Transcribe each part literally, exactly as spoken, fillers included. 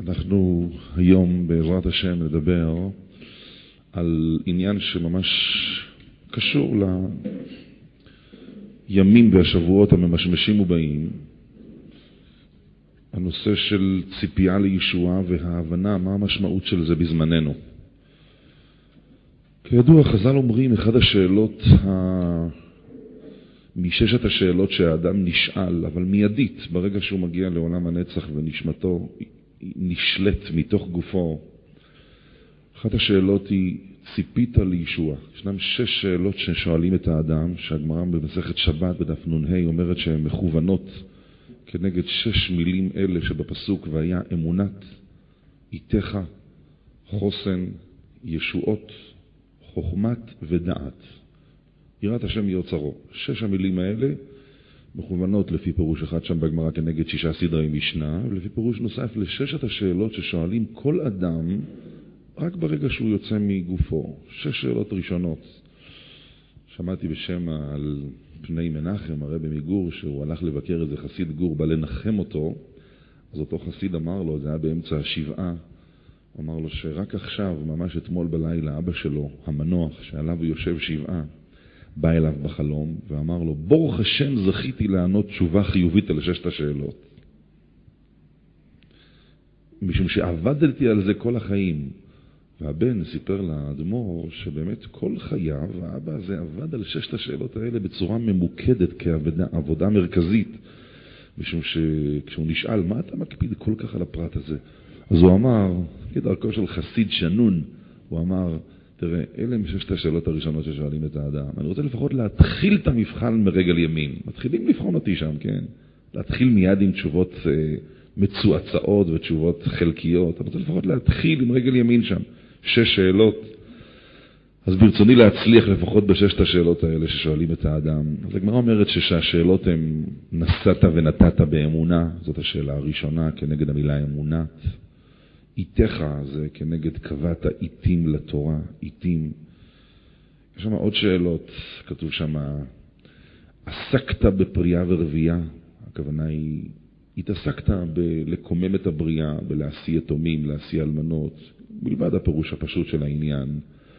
אנחנו היום בעזרת השם נדבר על עניין שממש קשור לימים והשבועות הממשמשים ובאים, הנושא של ציפייה לישועה וההבנה מה המשמעות של זה בזמננו. כידוע, חז"ל אומרים, אחד השאלות, ה... מששת השאלות שהאדם נשאל, אבל מיידית, ברגע שהוא מגיע לעולם הנצח ונשמתו נשלט מתוך גופו, אחת השאלות היא, ציפית לישוע? ישנם שש שאלות ששואלים את האדם, שהגמרא במסכת שבת בדף נ"ה אומרת שהן מכוונות כנגד שש מילים אלה שבפסוק, והיה אמונת, איתך, חוסן, ישועות, חוכמת ודעת. יראת השם יוצרו. שש המילים האלה מכוונות לפי פירוש אחד שם בגמרא כנגד שישה סדרי משנה, ולפי פירוש נוסף לששת השאלות ששואלים כל אדם רק ברגע שהוא יוצא מגופו. שש שאלות ראשונות. שמעתי בשם על פני מנחם, הרבי מגור, שהוא הלך לבקר איזה חסיד גור, בא לנחם אותו, אז אותו חסיד אמר לו, זה היה באמצע השבעה, הוא אמר לו שרק עכשיו, ממש אתמול בלילה, אבא שלו, המנוח, שעליו הוא יושב שבעה, בא אליו בחלום ואמר לו, ברוך השם זכיתי לענות תשובה חיובית על ששת השאלות. משום שעבדתי על זה כל החיים. והבן סיפר לאדמו"ר שבאמת כל חייו, האבא הזה עבד על ששת השאלות האלה בצורה ממוקדת כעבודה עבודה מרכזית. משום שכשהוא נשאל, מה אתה מקפיד כל כך על הפרט הזה? אז הוא אמר, כדרכו של חסיד שנון, הוא אמר, תראה, אלה הם ששת השאלות הראשונות ששואלים את האדם. אני רוצה לפחות להתחיל את המבחן מרגל ימין. מתחילים לבחון אותי שם, כן? להתחיל מיד עם תשובות אה, מצועצעות ותשובות חלקיות. אני רוצה לפחות להתחיל עם רגל ימין שם. שש שאלות. אז ברצוני להצליח לפחות בששת השאלות האלה ששואלים את האדם. אז הגמרא אומרת שהשאלות הן נסעת ונתת באמונה. זאת השאלה הראשונה כנגד המילה אמונת. איתך זה כנגד קבעת איתים לתורה, איתים. יש שם עוד שאלות, כתוב שם, עסקת בפרייה ורבייה, הכוונה היא, התעסקת בלקומם את הבריאה, בלהשיא יתומים, להשיא אלמנות, מלבד הפירוש הפשוט של העניין.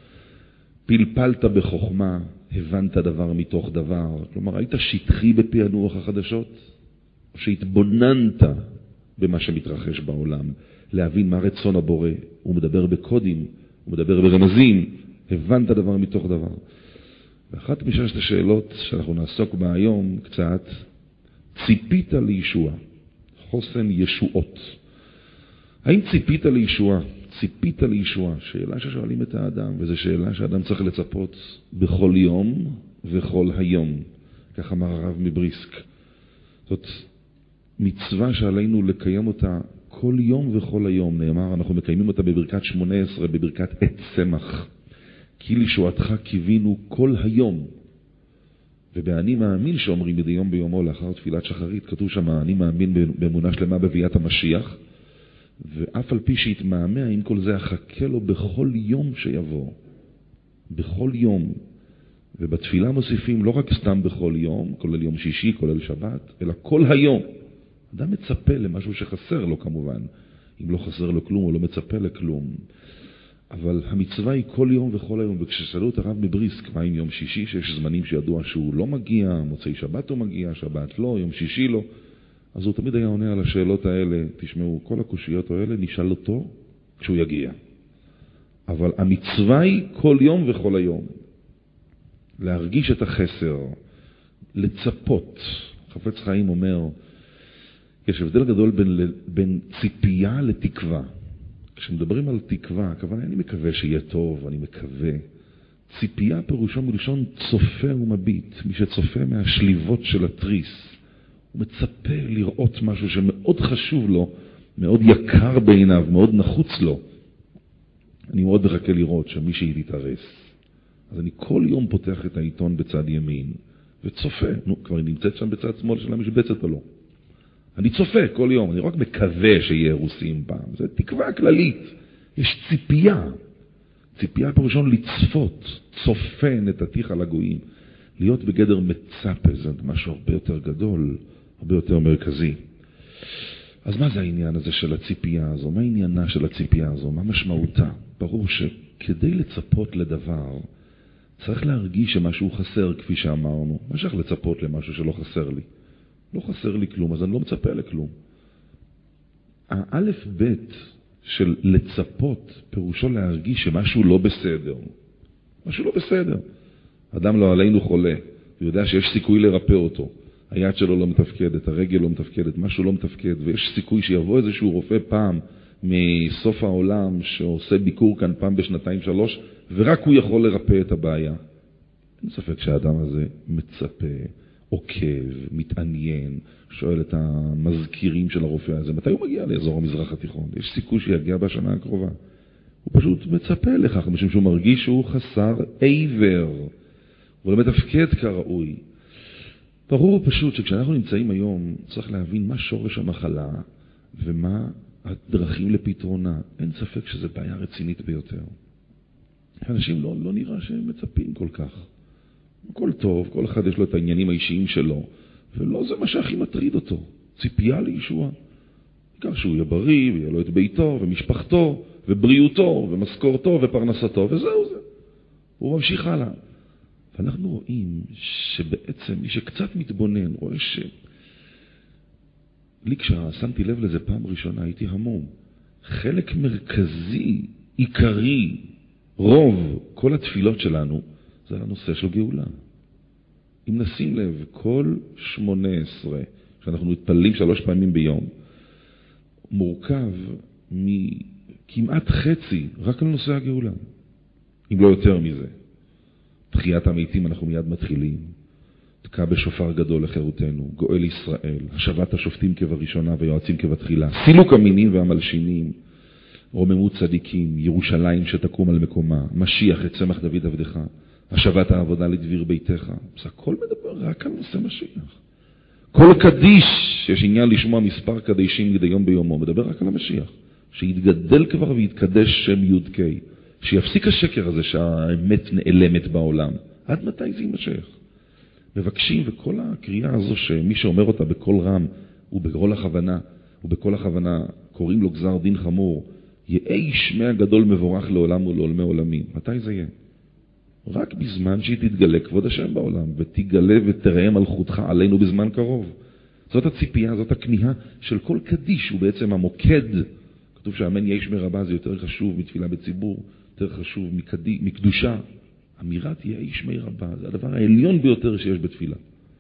פלפלת בחוכמה, הבנת דבר מתוך דבר, כלומר היית שטחי בפענוח החדשות, או שהתבוננת במה שמתרחש בעולם. להבין מה רצון הבורא, הוא מדבר בקודים, הוא מדבר ברמזים, הבנת דבר מתוך דבר. ואחת מששת השאלות שאנחנו נעסוק בה היום קצת, ציפית לישוע, חוסן ישועות. האם ציפית לישוע? ציפית לישוע, שאלה ששואלים את האדם, וזו שאלה שהאדם צריך לצפות בכל יום וכל היום, כך אמר הרב מבריסק. זאת מצווה שעלינו לקיים אותה כל יום וכל היום. נאמר, אנחנו מקיימים אותה בברכת שמונה עשרה, בברכת עת צמח. כי לישועתך קיווינו כל היום. ובאני מאמין שאומרים מדי יום ביומו לאחר תפילת שחרית, כתוב שם, אני מאמין באמונה שלמה בביאת המשיח, ואף על פי שהתמהמה, עם כל זה אחכה לו בכל יום שיבוא. בכל יום. ובתפילה מוסיפים לא רק סתם בכל יום, כולל יום שישי, כולל שבת, אלא כל היום. אדם מצפה למשהו שחסר לו כמובן. אם לא חסר לו כלום, הוא לא מצפה לכלום. אבל המצווה היא כל יום וכל היום. וכששאלו את הרב מבריסק, מה עם יום שישי, שיש זמנים שידוע שהוא לא מגיע, מוצאי שבת הוא מגיע, שבת לא, יום שישי לא. אז הוא תמיד היה עונה על השאלות האלה. תשמעו, כל הקושיות האלה נשאל אותו כשהוא יגיע. אבל המצווה היא כל יום וכל היום. להרגיש את החסר, לצפות. חפץ חיים אומר, יש הבדל גדול בין, בין ציפייה לתקווה. כשמדברים על תקווה, הכוונה, אני מקווה שיהיה טוב, אני מקווה. ציפייה פירושו מלשון צופה ומביט, מי שצופה מהשליבות של התריס. הוא מצפה לראות משהו שמאוד חשוב לו, מאוד יקר בעיניו, מאוד נחוץ לו. אני מאוד מחכה לראות שמישהי תתארס. אז אני כל יום פותח את העיתון בצד ימין, וצופה. נו, כבר נמצאת שם בצד שמאל של המשבצת או לא. אני צופה כל יום, אני רק מקווה שיהיה רוסים פעם. זה תקווה כללית. יש ציפייה. ציפייה פרושון לצפות, צופה נתתיך לגויים. להיות בגדר מצפה, זה משהו הרבה יותר גדול, הרבה יותר מרכזי. אז מה זה העניין הזה של הציפייה הזו? מה העניינה של הציפייה הזו? מה משמעותה? ברור שכדי לצפות לדבר, צריך להרגיש שמשהו חסר, כפי שאמרנו. מה שייך לצפות למשהו שלא חסר לי? לא חסר לי כלום, אז אני לא מצפה לכלום. האלף בית של לצפות פירושו להרגיש שמשהו לא בסדר. משהו לא בסדר. אדם לא עלינו חולה, הוא יודע שיש סיכוי לרפא אותו. היד שלו לא מתפקדת, הרגל לא מתפקדת, משהו לא מתפקד, ויש סיכוי שיבוא איזשהו רופא פעם מסוף העולם שעושה ביקור כאן פעם בשנתיים שלוש, ורק הוא יכול לרפא את הבעיה. אין ספק שהאדם הזה מצפה, עוקב, מתעניין, שואל את המזכירים של הרופא הזה, מתי הוא מגיע לאזור המזרח התיכון? יש סיכוי שיגיע בשנה הקרובה. הוא פשוט מצפה לכך, משום שהוא מרגיש שהוא חסר עיוור, הוא לא מתפקד כראוי. ברור פשוט שכשאנחנו נמצאים היום, צריך להבין מה שורש המחלה ומה הדרכים לפתרונה. אין ספק שזו בעיה רצינית ביותר. אנשים לא, לא נראה שהם מצפים כל כך. הכל טוב, כל אחד יש לו את העניינים האישיים שלו, ולא זה מה שהכי מטריד אותו. ציפייה לישוע. כך שהוא יהיה בריא, ויהיה לו את ביתו, ומשפחתו, ובריאותו, ומשכורתו, ופרנסתו, וזהו זה. הוא ממשיך הלאה. ואנחנו רואים שבעצם מי שקצת מתבונן, רואה ש... לי כששמתי לב לזה פעם ראשונה, הייתי המום. חלק מרכזי, עיקרי, רוב כל התפילות שלנו, זה הנושא של גאולה. אם נשים לב, כל שמונה עשרה, שאנחנו מתפללים שלוש פעמים ביום, מורכב מכמעט חצי רק על נושא הגאולה. אם לא יותר מזה. תחיית המתים אנחנו מיד מתחילים. תקע בשופר גדול לחירותנו, גואל ישראל, השבת השופטים כבראשונה ויועצים כבתחילה, סילוק המינים והמלשינים, רוממות צדיקים, ירושלים שתקום על מקומה, משיח את צמח דוד עבדך, השבת העבודה לדביר ביתך. זה הכל מדבר רק על נושא משיח. כל קדיש, יש עניין לשמוע מספר קדישים מדי יום ביומו, מדבר רק על המשיח, שיתגדל כבר ויתקדש שם יודקי, שיפסיק השקר הזה שהאמת נעלמת בעולם. עד מתי זה יימשך? מבקשים, וכל הקריאה הזו שמי שאומר אותה בכל רם ובכל הכוונה, ובכל הכוונה קוראים לו גזר דין חמור, יהי שמי הגדול מבורך לעולם ולעולמי עולמים. מתי זה יהיה? רק בזמן שהיא תתגלה כבוד השם בעולם, ותגלה ותראה מלכותך עלינו בזמן קרוב. זאת הציפייה, זאת הכניעה של כל קדיש, הוא בעצם המוקד. כתוב שהאמן יהי שמי רבה, זה יותר חשוב מתפילה בציבור, יותר חשוב מקדי, מקדושה. אמירת יהי שמי רבה, זה הדבר העליון ביותר שיש בתפילה.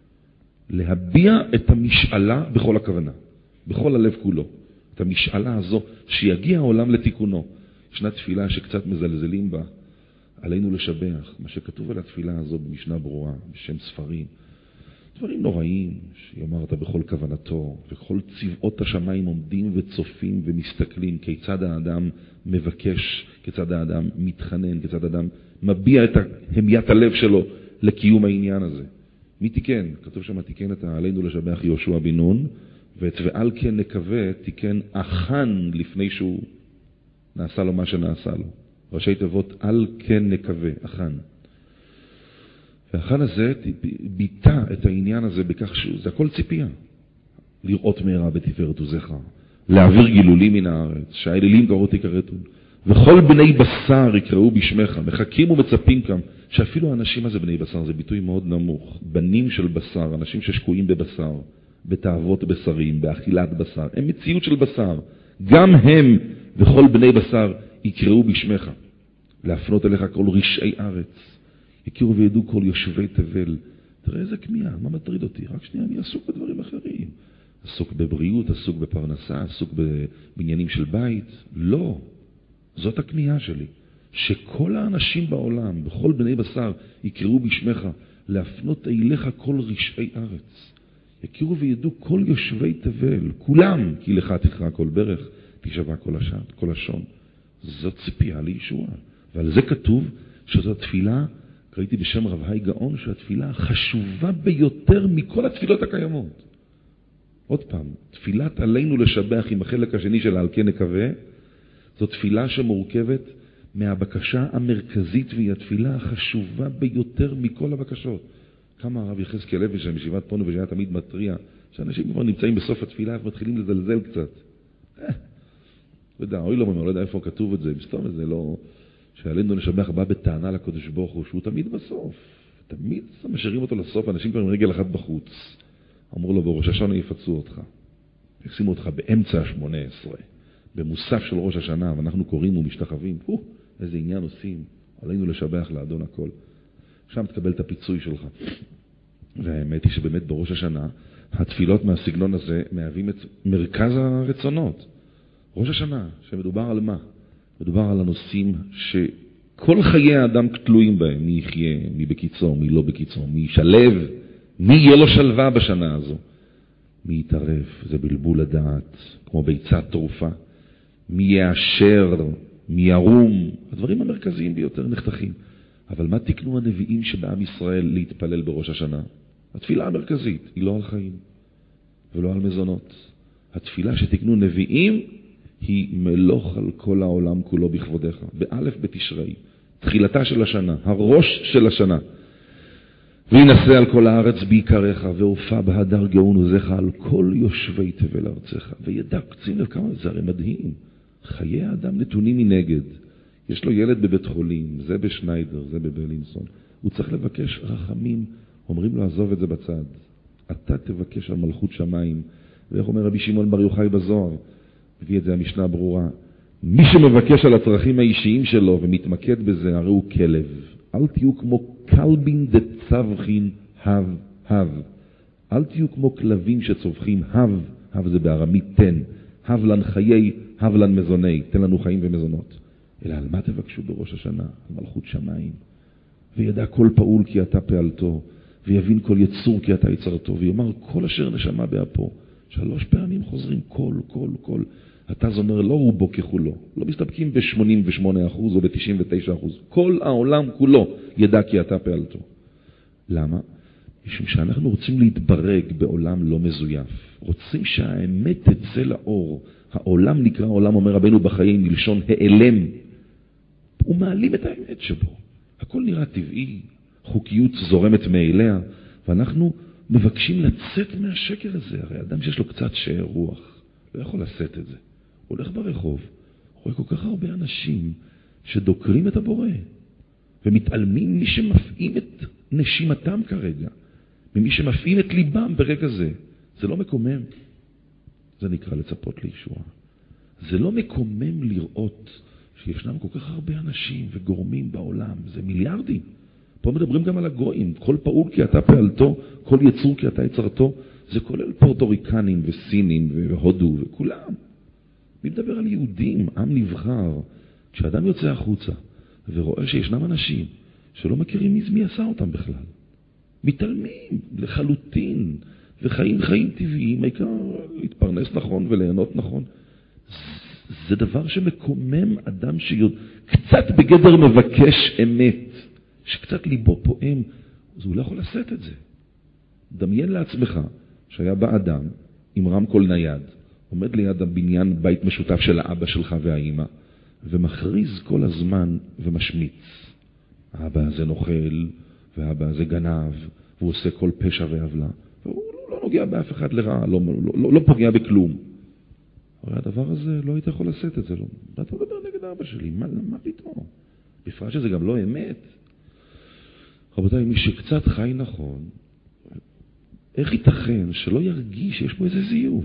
להביע את המשאלה בכל הכוונה, בכל הלב כולו. את המשאלה הזו, שיגיע העולם לתיקונו. ישנה תפילה שקצת מזלזלים בה, עלינו לשבח, מה שכתוב על התפילה הזו במשנה ברורה, בשם ספרים. דברים נוראים, שיאמרת בכל כוונתו, וכל צבאות השמיים עומדים וצופים ומסתכלים, כיצד האדם מבקש, כיצד האדם מתחנן, כיצד האדם מביע את המיית הלב שלו לקיום העניין הזה. מי תיקן? כתוב שם תיקן את עלינו לשבח יהושע בן נון, ואת ועל כן נקווה תיקן אחן לפני שהוא נעשה לו מה שנעשה לו. ראשי תיבות על כן נקווה, אחן. והאחן הזה ביטא את העניין הזה בכך שזה הכל ציפייה. לראות מהרה בתפארת עוזך, להעביר גילולים מן הארץ, שהאלילים קראו תקראתו, וכל בני בשר יקראו בשמך, מחכים ומצפים כאן, שאפילו האנשים הזה בני בשר, זה ביטוי מאוד נמוך, בנים של בשר, אנשים ששקועים בבשר, בתאוות בשרים, באכילת בשר, הם מציאות של בשר, גם הם וכל בני בשר יקראו בשמך, להפנות אליך כל רשעי ארץ, יכירו וידעו כל יושבי תבל. תראה איזה כמיהה, מה מטריד אותי? רק שנייה, אני עסוק בדברים אחרים. עסוק בבריאות, עסוק בפרנסה, עסוק בעניינים של בית. לא, זאת הכמיהה שלי. שכל האנשים בעולם, בכל בני בשר, יקראו בשמך, להפנות אליך כל רשעי ארץ. יכירו וידעו כל יושבי תבל, כולם, כי לך תקרא כל ברך, תשבע כל השד, כל השון. זאת ציפייה לישועה. ועל זה כתוב שזו התפילה, קראיתי בשם רב היי גאון, שהתפילה החשובה ביותר מכל התפילות הקיימות. עוד פעם, תפילת עלינו לשבח עם החלק השני של על כן נקווה, זו תפילה שמורכבת מהבקשה המרכזית, והיא התפילה החשובה ביותר מכל הבקשות. כמה הרב יחזקאל לוי שם בישיבת פונו ושהיה תמיד מטריע, שאנשים כבר נמצאים בסוף התפילה ומתחילים לזלזל קצת. אה, לא יודע, אוי לא אומר, לא יודע איפה כתוב את זה, מסתום את זה, לא... שעלינו לשבח בא בטענה לקדוש ברוך הוא, שהוא תמיד בסוף. תמיד משאירים אותו לסוף, אנשים כבר עם רגל אחת בחוץ. אמרו לו, בראש השנה יפצו אותך. ישימו אותך באמצע ה-שמונה עשרה, במוסף של ראש השנה, ואנחנו קוראים ומשתחווים. הו, איזה עניין עושים. עלינו לשבח לאדון הכל. שם תקבל את הפיצוי שלך. והאמת היא שבאמת בראש השנה, התפילות מהסגנון הזה מהווים את מרכז הרצונות. ראש השנה, שמדובר על מה? מדובר על הנושאים שכל חיי האדם תלויים בהם. מי יחיה, מי בקיצור, מי לא בקיצור, מי ישלב, מי יהיה לו שלווה בשנה הזו. מי יתערף, זה בלבול הדעת, כמו ביצת תרופה. מי יאשר, מי ירום, הדברים המרכזיים ביותר נחתכים. אבל מה תקנו הנביאים שבעם ישראל להתפלל בראש השנה? התפילה המרכזית היא לא על חיים ולא על מזונות. התפילה שתקנו נביאים היא מלוך על כל העולם כולו בכבודך. באלף בתשרי, תחילתה של השנה, הראש של השנה. וינשא על כל הארץ בעיקריך, והופע בהדר גאון עוזך על כל יושבי תבל ארצך. וידע קצין לכמה, זה הרי מדהים. חיי האדם נתונים מנגד. יש לו ילד בבית חולים, זה בשניידר, זה בברלינסון. הוא צריך לבקש רחמים, אומרים לו עזוב את זה בצד. אתה תבקש על מלכות שמיים. ואיך אומר רבי שמעון בר יוחאי בזוהר, מביא את זה המשנה ברורה. מי שמבקש על הצרכים האישיים שלו ומתמקד בזה, הרי הוא כלב. אל תהיו כמו כלבין דצבחין הב הב. אל תהיו כמו כלבים שצובחים הב, הב זה בארמית תן. הב לן חיי, הב לן מזוני, תן לנו חיים ומזונות. אלא על מה תבקשו בראש השנה? על מלכות שמיים. וידע כל פעול כי אתה פעלתו, ויבין כל יצור כי אתה יצרתו, ויאמר כל אשר נשמה באפו. שלוש פעמים חוזרים כל, כל, כל. אתה זומר לא רובו ככולו. לא מסתפקים ב-שמונים ושמונה אחוז או ב-תשעים ותשעה אחוז. כל העולם כולו ידע כי אתה פעלתו. למה? משום שאנחנו רוצים להתברג בעולם לא מזויף. רוצים שהאמת תצא לאור. העולם נקרא עולם, אומר רבנו בחיים, מלשון העלם. ומעלים את האמת שבו. הכל נראה טבעי, חוקיות זורמת מאליה, ואנחנו מבקשים לצאת מהשקר הזה. הרי אדם שיש לו קצת שער רוח, לא יכול לשאת את זה. הוא הולך ברחוב, רואה כל כך הרבה אנשים שדוקרים את הבורא, ומתעלמים מי שמפעים את נשימתם כרגע, ממי שמפעים את ליבם ברגע זה. זה לא מקומם. זה נקרא לצפות לישועה. זה לא מקומם לראות שישנם כל כך הרבה אנשים וגורמים בעולם. זה מיליארדים. פה מדברים גם על הגויים. כל פעול כי אתה פעלתו, כל יצור כי אתה יצרתו. זה כולל פורטוריקנים וסינים והודו וכולם. מי מדבר על יהודים, עם נבחר. כשאדם יוצא החוצה ורואה שישנם אנשים שלא מכירים מי, מי עשה אותם בכלל. מתעלמים לחלוטין וחיים חיים טבעיים, העיקר להתפרנס נכון וליהנות נכון. זה דבר שמקומם אדם שקצת בגדר מבקש אמת, שקצת ליבו פועם, אז הוא לא יכול לשאת את זה. דמיין לעצמך שהיה בא אדם עם רמקול נייד, עומד ליד הבניין בית משותף של האבא שלך והאימא, ומכריז כל הזמן ומשמיץ. האבא הזה נוכל, והאבא הזה גנב, והוא עושה כל פשע ועוולה, והוא לא נוגע באף אחד לרעה, לא, לא, לא, לא פוגע בכלום. הרי הדבר הזה לא היית יכול לשאת את זה. לא. אתה מדבר נגד האבא שלי, מה, מה פתאום? בפרט שזה גם לא אמת. רבותיי, מי שקצת חי נכון, איך ייתכן שלא ירגיש שיש פה איזה זיוף?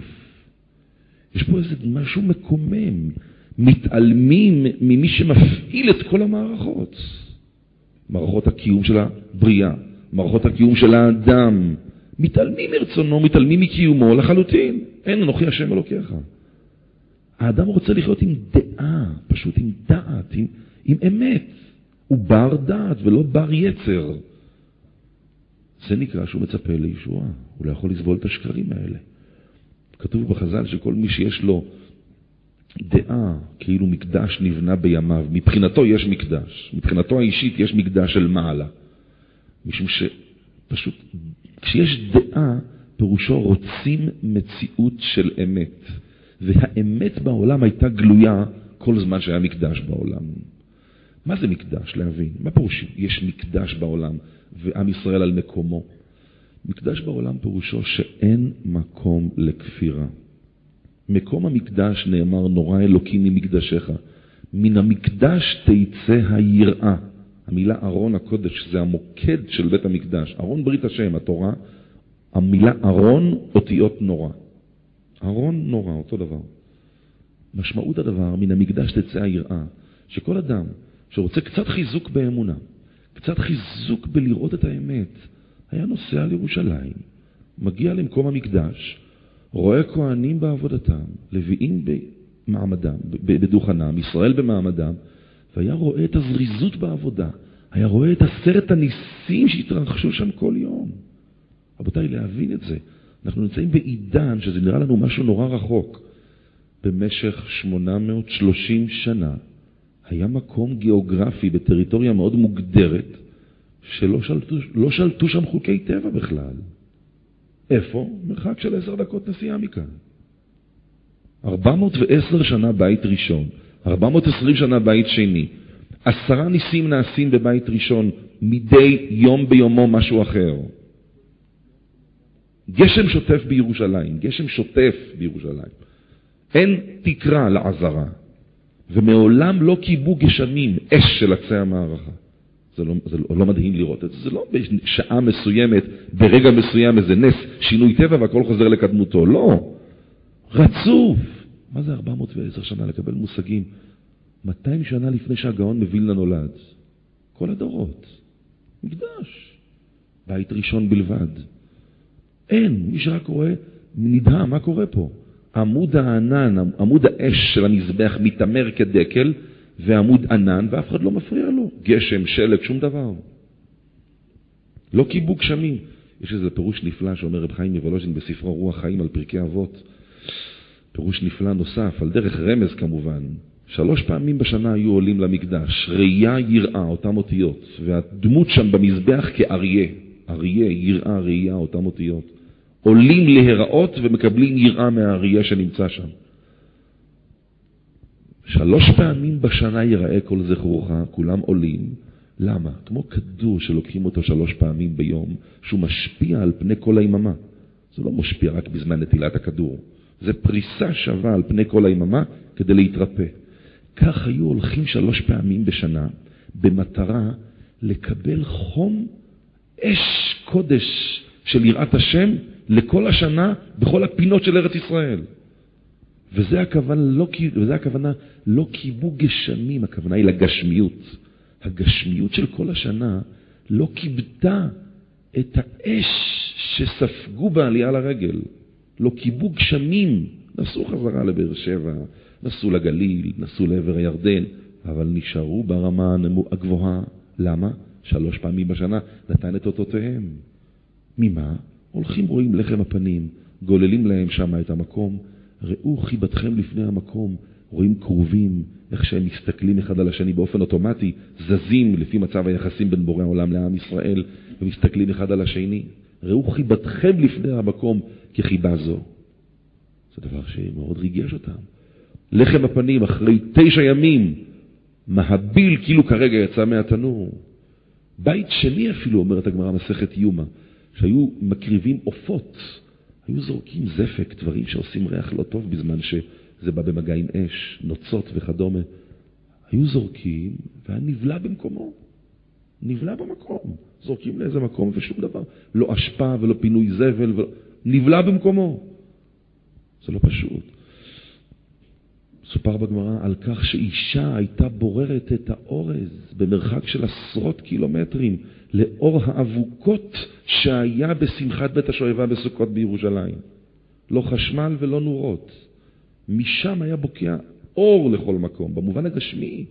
יש פה איזה משהו מקומם. מתעלמים ממי שמפעיל את כל המערכות. מערכות הקיום של הבריאה, מערכות הקיום של האדם. מתעלמים מרצונו, מתעלמים מקיומו לחלוטין. אין אנוכי השם אלוקיך. האדם רוצה לחיות עם דעה, פשוט עם דעת, עם, עם אמת. הוא בר דעת ולא בר יצר. זה נקרא שהוא מצפה לישועה. הוא לא יכול לסבול את השקרים האלה. כתוב בחז"ל שכל מי שיש לו דעה, כאילו מקדש נבנה בימיו, מבחינתו יש מקדש. מבחינתו האישית יש מקדש של מעלה. משום שפשוט, כשיש דעה, פירושו רוצים מציאות של אמת. והאמת בעולם הייתה גלויה כל זמן שהיה מקדש בעולם. מה זה מקדש? להבין. מה פירוש? יש מקדש בעולם, ועם ישראל על מקומו. מקדש בעולם פירושו שאין מקום לכפירה. מקום המקדש נאמר נורא אלוקים ממקדשך. מן המקדש תיצא היראה. המילה ארון הקודש זה המוקד של בית המקדש. ארון ברית השם, התורה, המילה ארון אותיות נורא. ארון נורא, אותו דבר. משמעות הדבר, מן המקדש תצא היראה, שכל אדם שרוצה קצת חיזוק באמונה, קצת חיזוק בלראות את האמת, היה נוסע לירושלים, מגיע למקום המקדש, רואה כהנים בעבודתם, לוויים במעמדם, בדוכנם, ישראל במעמדם, והיה רואה את הזריזות בעבודה, היה רואה את עשרת הניסים שהתרחשו שם כל יום. רבותיי, להבין את זה, אנחנו נמצאים בעידן שזה נראה לנו משהו נורא רחוק. במשך שמונה מאות ושלושים שנה היה מקום גיאוגרפי בטריטוריה מאוד מוגדרת, שלא שלטו, לא שלטו שם חוקי טבע בכלל. איפה? מרחק של עשר דקות נסיעה מכאן. ארבע מאות ועשר שנה בית ראשון, ארבע מאות ועשרים שנה בית שני. עשרה ניסים נעשים בבית ראשון, מדי יום ביומו משהו אחר. גשם שוטף בירושלים, גשם שוטף בירושלים. אין תקרה לעזרה, ומעולם לא קיבו גשמים, אש של עצי המערכה. זה לא, זה לא, לא מדהים לראות את זה, זה לא בשעה מסוימת, ברגע מסוים איזה נס, שינוי טבע והכל חוזר לקדמותו, לא. רצוף. מה זה ארבע מאות ועשר שנה לקבל מושגים? מאתיים שנה לפני שהגאון מווילנה נולד. כל הדורות. מקדש. בית ראשון בלבד. אין, מי שרק רואה, נדהם, מה קורה פה? עמוד הענן, עמוד האש של המזבח מתאמר כדקל, ועמוד ענן, ואף אחד לא מפריע לו. גשם, שלג, שום דבר. לא קיבו גשמים. יש איזה פירוש נפלא שאומר רב חיים מוולוז'ין בספרו רוח חיים על פרקי אבות. פירוש נפלא נוסף, על דרך רמז כמובן. שלוש פעמים בשנה היו עולים למקדש, ראייה, יראה, אותם אותיות, והדמות שם במזבח כאריה. אריה, יראה, ראייה, אותם אותיות. עולים להיראות ומקבלים יראה מהאריה שנמצא שם. שלוש פעמים בשנה ייראה כל זכרוך, כולם עולים. למה? כמו כדור שלוקחים אותו שלוש פעמים ביום, שהוא משפיע על פני כל היממה. זה לא משפיע רק בזמן נטילת הכדור. זה פריסה שווה על פני כל היממה כדי להתרפא. כך היו הולכים שלוש פעמים בשנה, במטרה לקבל חום אש קודש של יראת השם לכל השנה בכל הפינות של ארץ ישראל. וזה הכוונה לא, וזה הכוונה לא קיבו גשמים, הכוונה היא לגשמיות. הגשמיות של כל השנה לא קיבתה את האש שספגו בעלייה לרגל. לא קיבו גשמים, נסעו חזרה לבאר שבע, נסעו לגליל, נסעו לעבר הירדן, אבל נשארו ברמה הגבוהה. למה? שלוש פעמים בשנה נתן את אותותיהם. ממה? הולכים רואים לחם הפנים, גוללים להם שם את המקום, ראו חיבתכם לפני המקום, רואים קרובים, איך שהם מסתכלים אחד על השני באופן אוטומטי, זזים לפי מצב היחסים בין בורא העולם לעם ישראל, ומסתכלים אחד על השני. ראו חיבתכם לפני המקום כחיבה זו. זה דבר שמאוד ריגש אותם. לחם הפנים אחרי תשע ימים, מהביל כאילו כרגע יצא מהתנור. בית שני אפילו, אומרת הגמרא מסכת יומא, שהיו מקריבים עופות, היו זורקים זפק, דברים שעושים ריח לא טוב בזמן שזה בא במגע עם אש, נוצות וכדומה. היו זורקים והיה נבלה במקומו. נבלה במקום. זורקים לאיזה מקום ושום דבר. לא השפעה ולא פינוי זבל, ולא... נבלה במקומו. זה לא פשוט. סופר בגמרא על כך שאישה הייתה בוררת את האורז במרחק של עשרות קילומטרים לאור האבוקות שהיה בשמחת בית השואבה בסוכות בירושלים. לא חשמל ולא נורות. משם היה בוקע אור לכל מקום, במובן הגשמי.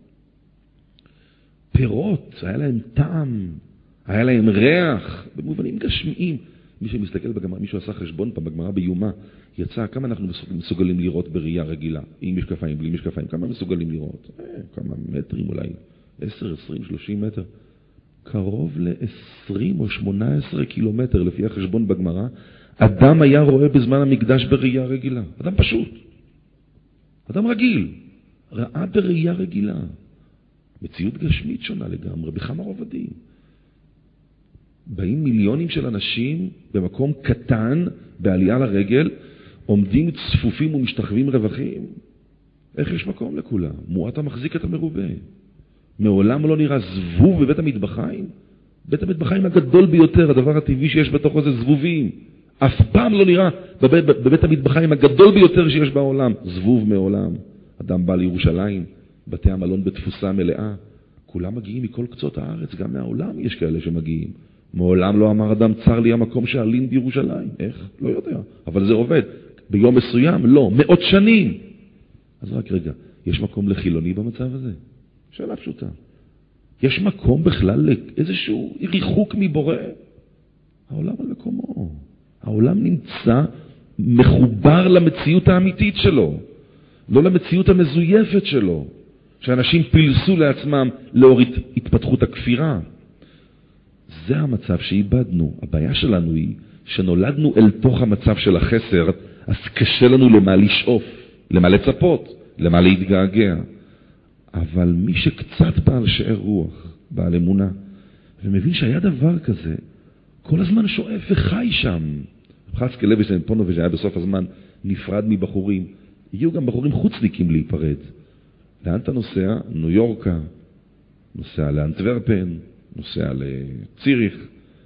פירות, היה להם טעם, היה להם ריח, במובנים גשמיים. מי שמסתכל בגמרא, מישהו עשה חשבון פעם בגמרא ביומה, יצא כמה אנחנו מסוגלים לראות בראייה רגילה, עם משקפיים, בלי משקפיים, כמה מסוגלים לראות? אה, כמה מטרים אולי, עשר, עשרים, שלושים מטר. קרוב ל-עשרים או שמונה עשרה קילומטר לפי החשבון בגמרא, אדם היה רואה בזמן המקדש בראייה רגילה. אדם פשוט. אדם רגיל. ראה בראייה רגילה. מציאות גשמית שונה לגמרי, בכמה רובדים. באים מיליונים של אנשים במקום קטן, בעלייה לרגל, עומדים צפופים ומשתחווים רווחים. איך יש מקום לכולם? מועט המחזיק את המרובה. מעולם לא נראה זבוב בבית המטבחיים. בית המטבחיים הגדול ביותר, הדבר הטבעי שיש בתוכו זה זבובים. אף פעם לא נראה בבית, בבית המטבחיים הגדול ביותר שיש בעולם. זבוב מעולם. אדם בא לירושלים, בתי המלון בתפוסה מלאה. כולם מגיעים מכל קצות הארץ, גם מהעולם יש כאלה שמגיעים. מעולם לא אמר אדם, צר לי המקום שעלים בירושלים. איך? לא יודע. אבל זה עובד. ביום מסוים? לא. מאות שנים. אז רק רגע, יש מקום לחילוני במצב הזה? שאלה פשוטה. יש מקום בכלל לאיזשהו ריחוק מבורא? העולם על מקומו. העולם נמצא מחובר למציאות האמיתית שלו, לא למציאות המזויפת שלו, שאנשים פילסו לעצמם לאור התפתחות הכפירה. זה המצב שאיבדנו. הבעיה שלנו היא שנולדנו אל תוך המצב של החסר, אז קשה לנו למה לשאוף, למה לצפות, למה להתגעגע. אבל מי שקצת בעל שאר רוח, בעל אמונה, ומבין שהיה דבר כזה, כל הזמן שואף וחי שם. חסקי לוי סנפונוביץ' היה בסוף הזמן נפרד מבחורים. הגיעו גם בחורים חוצניקים להיפרד. לאן אתה נוסע? ניו יורקה, נוסע לאנטוורפן, נוסע לציריך.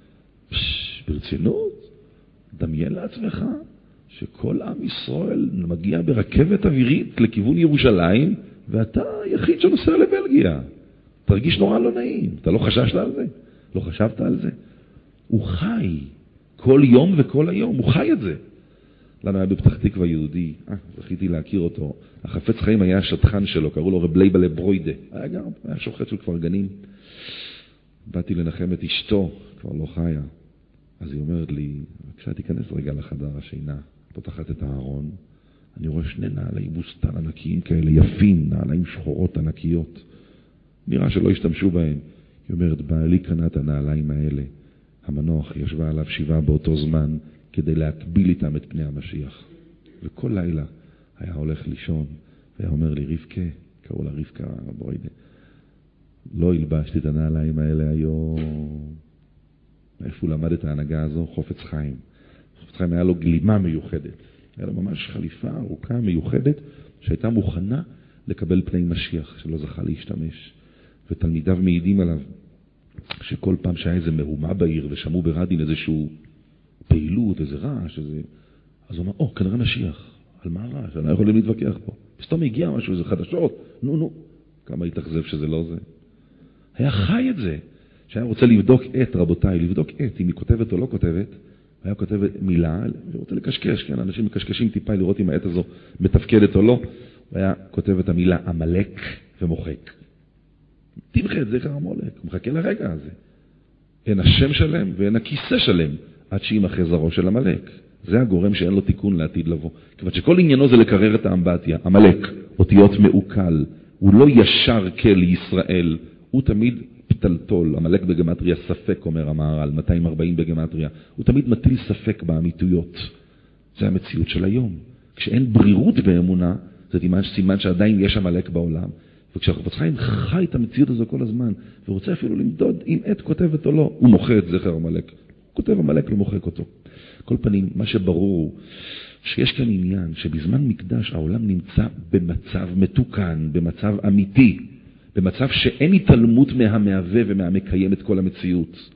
פש, ברצינות? דמיין לעצמך שכל עם ישראל מגיע ברכבת אווירית לכיוון ירושלים, ואתה היחיד שנוסע לבלגיה. תרגיש נורא לא נעים. אתה לא חששת על זה? לא חשבת על זה? הוא חי כל יום וכל היום. הוא חי את זה. לנו היה בפתח תקווה יהודי, אה, זכיתי להכיר אותו. החפץ חיים היה השטחן שלו, קראו לו רב לייבלה ברוידה. היה גם, היה שוחט של כפר גנים. באתי לנחם את אשתו, כבר לא חיה. אז היא אומרת לי, בבקשה תיכנס רגע לחדר השינה. פותחת את הארון. אני רואה שני נעלי בוסתן ענקיים כאלה, יפים, נעליים שחורות ענקיות. נראה שלא השתמשו בהם. היא אומרת, בעלי קנה את הנעליים האלה. המנוח ישבה עליו שבעה באותו זמן, כדי להקביל איתם את פני המשיח. וכל לילה היה הולך לישון, והיה אומר לי, רבקה, קראו לה רבקה ברוידה, לא הלבשתי את הנעליים האלה היום. איפה הוא למד את ההנהגה הזו? חופץ חיים. חופץ חיים היה לו גלימה מיוחדת. היה לו ממש חליפה ארוכה מיוחדת, שהייתה מוכנה לקבל פני משיח, שלא זכה להשתמש. ותלמידיו מעידים עליו, שכל פעם שהיה איזה מהומה בעיר, ושמעו ברדין איזשהו פעילות, איזה רעש, איזה... אז הוא אמר, או, כנראה משיח. על מה הרעש? אנחנו יכולים להתווכח פה. פסתום הגיע משהו, איזה חדשות. נו, נו. כמה התאכזב שזה לא זה. היה חי את זה. שהיה רוצה לבדוק את, רבותיי, לבדוק את, אם היא כותבת או לא כותבת, היה כותב מילה, ורוצה לקשקש, כן, אנשים מקשקשים טיפה לראות אם העת הזו מתפקדת או לא. היה כותב את המילה המלק ומוחק. תמחה את זכר המולק, הוא מחכה לרגע הזה. אין השם שלם ואין הכיסא שלם, עד שימחה זרעו של המלק. זה הגורם שאין לו תיקון לעתיד לבוא. כיוון שכל עניינו זה לקרר את האמבטיה. המלק, אותיות מעוקל, הוא לא ישר כל ישראל, הוא תמיד פתלתול. המלק בגמטריה ספק, אומר המהר"ל, מאתיים וארבעים בגמטריה. הוא תמיד מטיל ספק באמיתויות. זה המציאות של היום. כשאין ברירות באמונה, זה סימן שעדיין יש המלק בעולם. וכשהחפץ חיים חי את המציאות הזו כל הזמן, ורוצה אפילו למדוד אם עת כותבת או לא, הוא מוחה את זכר המלק. הוא כותב המלק, לא מוחק אותו. כל פנים, מה שברור הוא שיש כאן עניין שבזמן מקדש העולם נמצא במצב מתוקן, במצב אמיתי, במצב שאין התעלמות מהמהווה ומהמקיים את כל המציאות.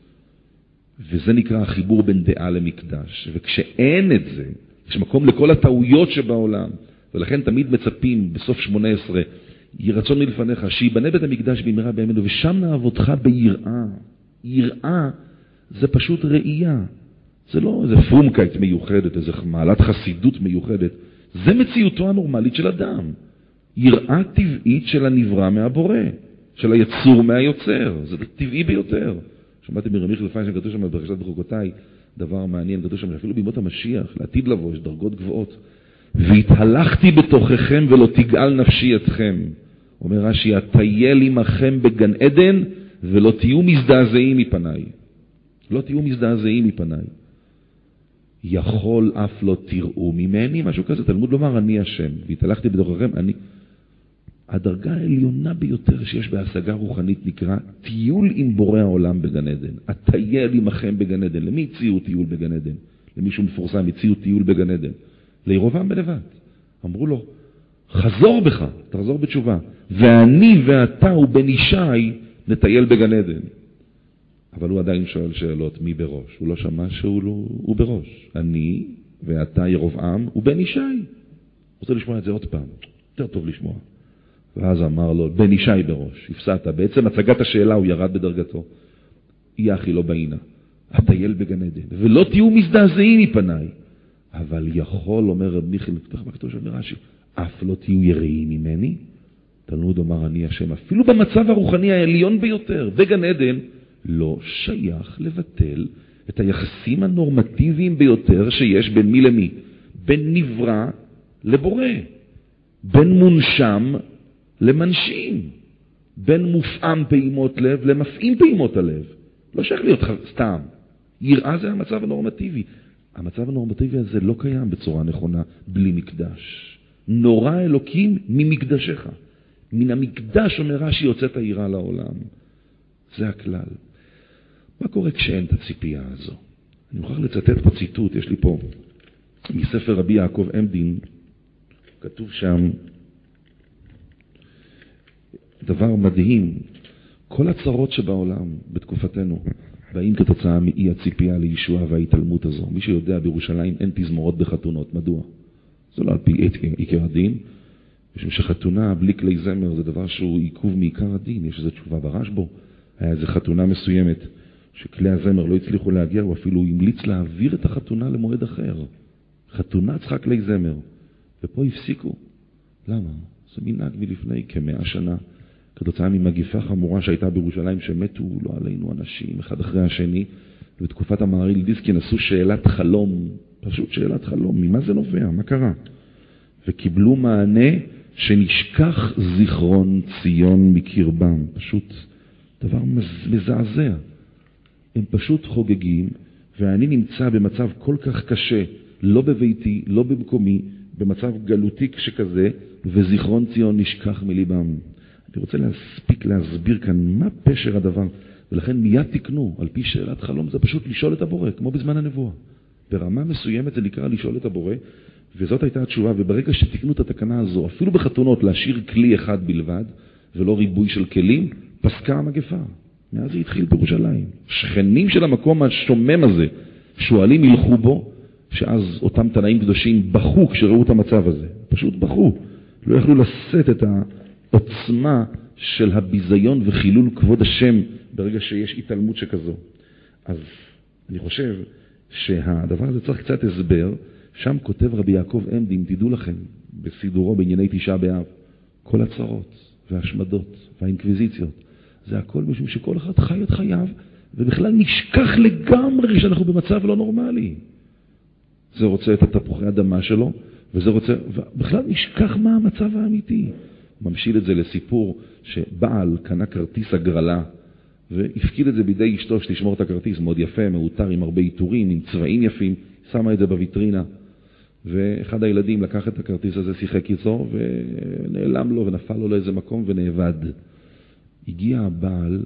וזה נקרא החיבור בין דעה למקדש. וכשאין את זה, יש מקום לכל הטעויות שבעולם, ולכן תמיד מצפים בסוף שמונה עשרה, יהי רצון מלפניך, שיבנה בית המקדש במהרה בימינו, ושם נעבודך ביראה. יראה זה פשוט ראייה. זה לא איזה פרומקייט מיוחדת, איזה מעלת חסידות מיוחדת. זה מציאותו הנורמלית של אדם. יראה טבעית של הנברא מהבורא, של היצור מהיוצר. זה טבעי ביותר. שמעתי מרמיך לפני שכתוב שם בפרשת בחוקותיי, דבר מעניין, כתוב שם אפילו בימות המשיח, לעתיד לבוא, יש דרגות גבוהות. והתהלכתי בתוככם ולא תגאל נפשי אתכם. אומר רש"י, אטייל עמכם בגן עדן ולא תהיו מזדעזעים מפניי. לא תהיו מזדעזעים מפניי. יכול אף לא תראו ממני, משהו כזה, תלמוד לומר אני השם, והתהלכתי בתוככם, אני. הדרגה העליונה ביותר שיש בהשגה רוחנית נקרא טיול עם בורא העולם בגן עדן. הטייל עמכם בגן עדן. למי הציעו טיול בגן עדן? למישהו מפורסם הציעו טיול בגן עדן. לירובעם בלבד. אמרו לו, חזור בך, תחזור בתשובה. ואני ואתה ובן ישי נטייל בגן עדן. אבל הוא עדיין שואל שאלות, מי בראש? הוא לא שמע שהוא לא, הוא בראש. אני ואתה ירובעם ובן ישי. רוצה לשמוע את זה עוד פעם. יותר טוב לשמוע. ואז אמר לו, בן ישי בראש, הפסעת. בעצם הצגת השאלה הוא ירד בדרגתו. אי אחי לא בעינה. הטייל בגן עדן. ולא תהיו מזדעזעים מפניי. אבל יכול, אומר רב מיכאל, פתח בכתוב של מרש"י, אף לא תהיו יראים ממני. תלמוד אומר אני השם. אפילו במצב הרוחני העליון ביותר, בגן עדן, לא שייך לבטל את היחסים הנורמטיביים ביותר שיש בין מי למי. בין נברא לבורא. בין מונשם למנשים. בין מופעם פעימות לב למפעים פעימות הלב. לא שייך להיות סתם. יראה זה המצב הנורמטיבי. המצב הנורמטיבי הזה לא קיים בצורה נכונה בלי מקדש. נורא אלוקים ממקדשך. מן המקדש אומר רש"י יוצאת היראה לעולם. זה הכלל. מה קורה כשאין את הציפייה הזו? אני מוכרח לצטט פה ציטוט, יש לי פה מספר רבי יעקב עמדין, כתוב שם דבר מדהים. כל הצרות שבעולם בתקופתנו באים כתוצאה מאי הציפייה לישוע וההתעלמות הזו. מי שיודע, בירושלים אין תזמורות בחתונות. מדוע? זה לא על פי עיקר הדין. משום שחתונה בלי כלי זמר זה דבר שהוא עיכוב מעיקר הדין. יש איזו תשובה ברשב"א. היה איזו חתונה מסוימת שכלי הזמר לא הצליחו להגיע, הוא אפילו המליץ להעביר את החתונה למועד אחר. חתונה צריכה כלי זמר. ופה הפסיקו. למה? זה מנהג מלפני כמאה שנה. כתוצאה ממגיפה חמורה שהייתה בירושלים, שמתו לא עלינו אנשים אחד אחרי השני, ובתקופת המהרי"ל דיסקין עשו שאלת חלום, פשוט שאלת חלום, ממה זה נובע? מה קרה? וקיבלו מענה שנשכח זיכרון ציון מקרבם. פשוט דבר מזעזע. הם פשוט חוגגים, ואני נמצא במצב כל כך קשה, לא בביתי, לא במקומי, במצב גלותי שכזה, וזיכרון ציון נשכח מליבם. אני רוצה להספיק להסביר כאן מה פשר הדבר, ולכן מיד תקנו, על פי שאלת חלום, זה פשוט לשאול את הבורא, כמו בזמן הנבואה. ברמה מסוימת זה נקרא לשאול את הבורא, וזאת הייתה התשובה, וברגע שתקנו את התקנה הזו, אפילו בחתונות להשאיר כלי אחד בלבד, ולא ריבוי של כלים, פסקה המגפה. מאז זה התחיל בירושלים. שכנים של המקום השומם הזה, שואלים ילכו בו, שאז אותם תנאים קדושים בכו כשראו את המצב הזה. פשוט בכו. לא יכלו לשאת את העוצמה של הביזיון וחילול כבוד השם ברגע שיש התעלמות שכזו. אז אני חושב שהדבר הזה צריך קצת הסבר. שם כותב רבי יעקב עמדין, תדעו לכם, בסידורו בענייני תשעה באב, כל הצרות והשמדות והאינקוויזיציות, זה הכל משום שכל אחד חי את חייו, ובכלל נשכח לגמרי שאנחנו במצב לא נורמלי. זה רוצה את התפוחי אדמה שלו, וזה רוצה, ובכלל נשכח מה המצב האמיתי. ממשיל את זה לסיפור שבעל קנה כרטיס הגרלה, והפקיד את זה בידי אשתו שתשמור את הכרטיס, מאוד יפה, מאותר עם הרבה עיטורים, עם צבעים יפים, שמה את זה בוויטרינה. ואחד הילדים לקח את הכרטיס הזה, שיחק איתו, ונעלם לו ונפל לו לאיזה מקום ונאבד. הגיע הבעל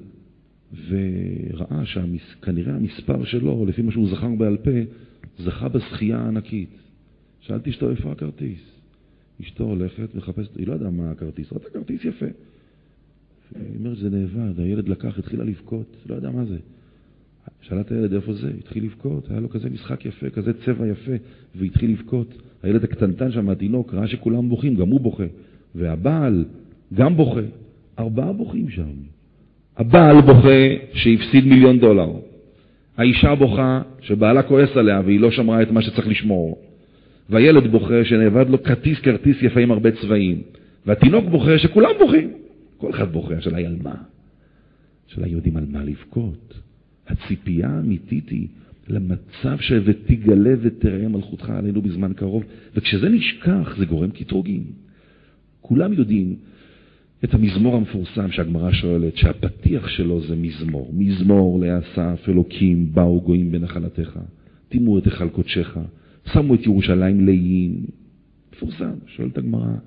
וראה שכנראה המספר שלו, לפי מה שהוא זכר בעל פה, זכה בזכייה הענקית. שאלתי אשתו, איפה הכרטיס? אשתו הולכת וחפשת, היא לא יודעה מה הכרטיס, ראתה כרטיס יפה. היא אומרת, זה נאבד, הילד לקח, התחילה לבכות, לא יודע מה זה. שאלת הילד איפה זה, התחיל לבכות, היה לו כזה משחק יפה, כזה צבע יפה, והתחיל לבכות. הילד הקטנטן שם, התינוק, ראה שכולם בוכים, גם הוא בוכה. והבעל גם בוכה. ארבעה בוכים שם. הבעל בוכה שהפסיד מיליון דולר. האישה בוכה שבעלה כועס עליה והיא לא שמרה את מה שצריך לשמור. והילד בוכה שנאבד לו כרטיס כרטיס יפה עם הרבה צבעים. והתינוק בוכה שכולם בוכים. כל אחד בוכה, השאלה היא על מה? השאלה היא יודעים על מה לבכות. הציפייה האמיתית היא למצב שתגלה ותראה מלכותך עלינו בזמן קרוב. וכשזה נשכח זה גורם קטרוגים. כולם יודעים את המזמור המפורסם שהגמרא שואלת, שהפתיח שלו זה מזמור. מזמור לאסף אלוקים באו גויים בנחלתך, תימו את היכל קודשך, שמו את ירושלים ליים. מפורסם, שואלת הגמרא,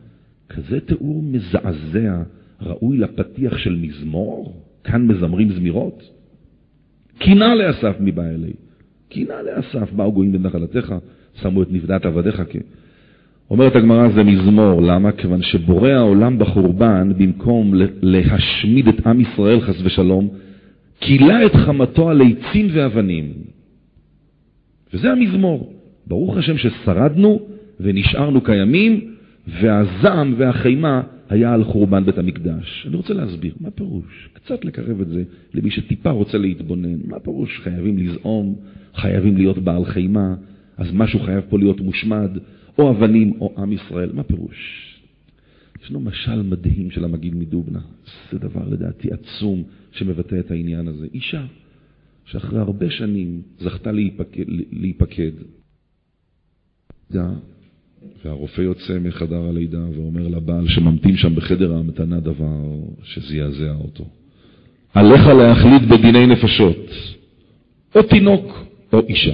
כזה תיאור מזעזע, ראוי לפתיח של מזמור, כאן מזמרים זמירות. קינה לאסף מבא אלי, קינה לאסף, באו גויים בנחלתך, שמו את נפדת עבדיך כ... אומרת הגמרא זה מזמור, למה? כיוון שבורא העולם בחורבן, במקום להשמיד את עם ישראל חס ושלום, קילה את חמתו על עצים ואבנים. וזה המזמור. ברוך השם ששרדנו ונשארנו קיימים, והזעם והחימה היה על חורבן בית המקדש. אני רוצה להסביר, מה פירוש? קצת לקרב את זה למי שטיפה רוצה להתבונן. מה פירוש? חייבים לזעום, חייבים להיות בעל חימה, אז משהו חייב פה להיות מושמד, או אבנים או עם ישראל. מה פירוש? ישנו משל מדהים של המגיד מדובנה. זה דבר לדעתי עצום שמבטא את העניין הזה. אישה שאחרי הרבה שנים זכתה להיפקד, להיפקד. והרופא יוצא מחדר הלידה ואומר לבעל שממתין שם בחדר המתנה דבר שזיעזע אותו. עליך להחליט בדיני נפשות, או תינוק או אישה.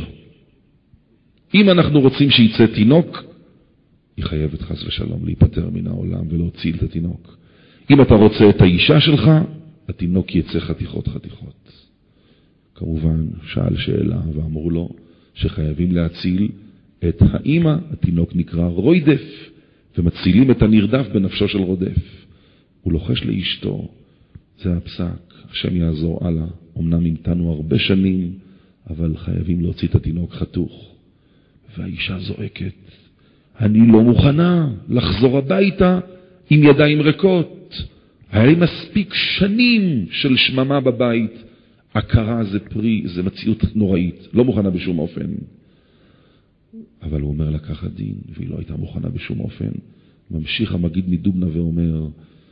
אם אנחנו רוצים שיצא תינוק, היא חייבת חס ושלום להיפטר מן העולם ולהוציא את התינוק. אם אתה רוצה את האישה שלך, התינוק יצא חתיכות חתיכות. כמובן שאל שאלה ואמרו לו שחייבים להציל את האמא, התינוק נקרא רוידף, ומצילים את הנרדף בנפשו של רודף. הוא לוחש לאשתו, זה הפסק, השם יעזור הלאה, אמנם המתנו הרבה שנים, אבל חייבים להוציא את התינוק חתוך. והאישה זועקת, אני לא מוכנה לחזור הביתה עם ידיים ריקות. היה לי מספיק שנים של שממה בבית, הכרה זה פרי, זה מציאות נוראית, לא מוכנה בשום אופן. אבל הוא אומר לקחת דין, והיא לא הייתה מוכנה בשום אופן. ממשיך המגיד מדובנה ואומר,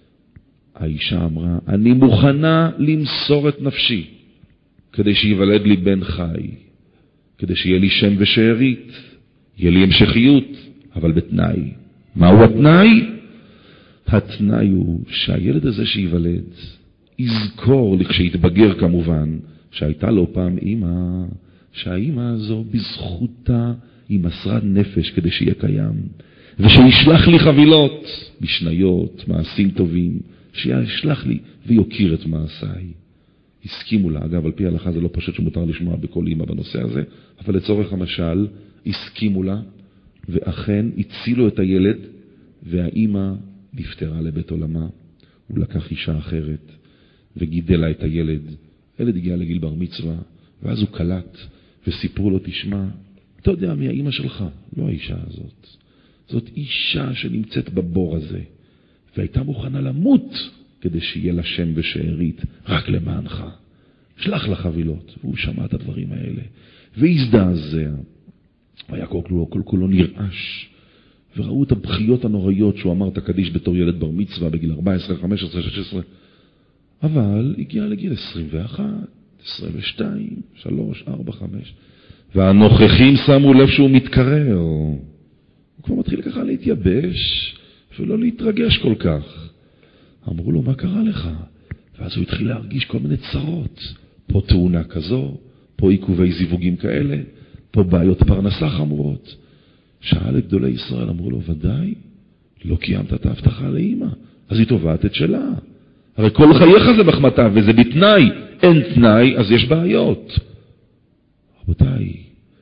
האישה אמרה, אני מוכנה למסור את נפשי, כדי שיוולד לי בן חי, כדי שיהיה לי שם ושארית, יהיה לי המשכיות, אבל בתנאי. מהו התנאי? התנאי הוא שהילד הזה שיוולד, יזכור לכשיתבגר כמובן, שהייתה לו פעם אמא, שהאמא הזו בזכותה היא מסרת נפש כדי שיהיה קיים, ושישלח לי חבילות, בשניות, מעשים טובים, שישלח לי ויוקיר את מעשיי. הסכימו לה, אגב, על פי ההלכה זה לא פשוט שמותר לשמוע בכל אמא בנושא הזה, אבל לצורך המשל, הסכימו לה, ואכן הצילו את הילד, והאמא נפטרה לבית עולמה. הוא לקח אישה אחרת, וגידלה את הילד. הילד הגיע לגיל בר מצווה, ואז הוא קלט, וסיפרו לו, תשמע, אתה יודע מי האמא שלך? לא האישה הזאת. זאת אישה שנמצאת בבור הזה, והייתה מוכנה למות, כדי שיהיה לה שם ושארית, רק למענך. שלח לה חבילות. והוא שמע את הדברים האלה, והזדעזע. והיה כל כולו, כל כולו נרעש. וראו את הבחיות הנוראיות שהוא אמר את הקדיש בתור ילד בר מצווה, בגיל ארבע עשרה, חמש עשרה, שש עשרה. אבל הגיע לגיל עשרים ואחת, עשרים ושתיים, שלוש, ארבע, חמש. והנוכחים שמו לב שהוא מתקרר. הוא כבר מתחיל ככה להתייבש, ולא להתרגש כל כך. אמרו לו, מה קרה לך? ואז הוא התחיל להרגיש כל מיני צרות. פה תאונה כזו, פה עיכובי זיווגים כאלה, פה בעיות פרנסה חמורות. שאל את גדולי ישראל, אמרו לו, ודאי, לא קיימת את ההבטחה לאמא, אז היא תובעת את שלה. הרי כל חייך זה מחמתה, וזה בתנאי. אין תנאי, אז יש בעיות. רבותיי,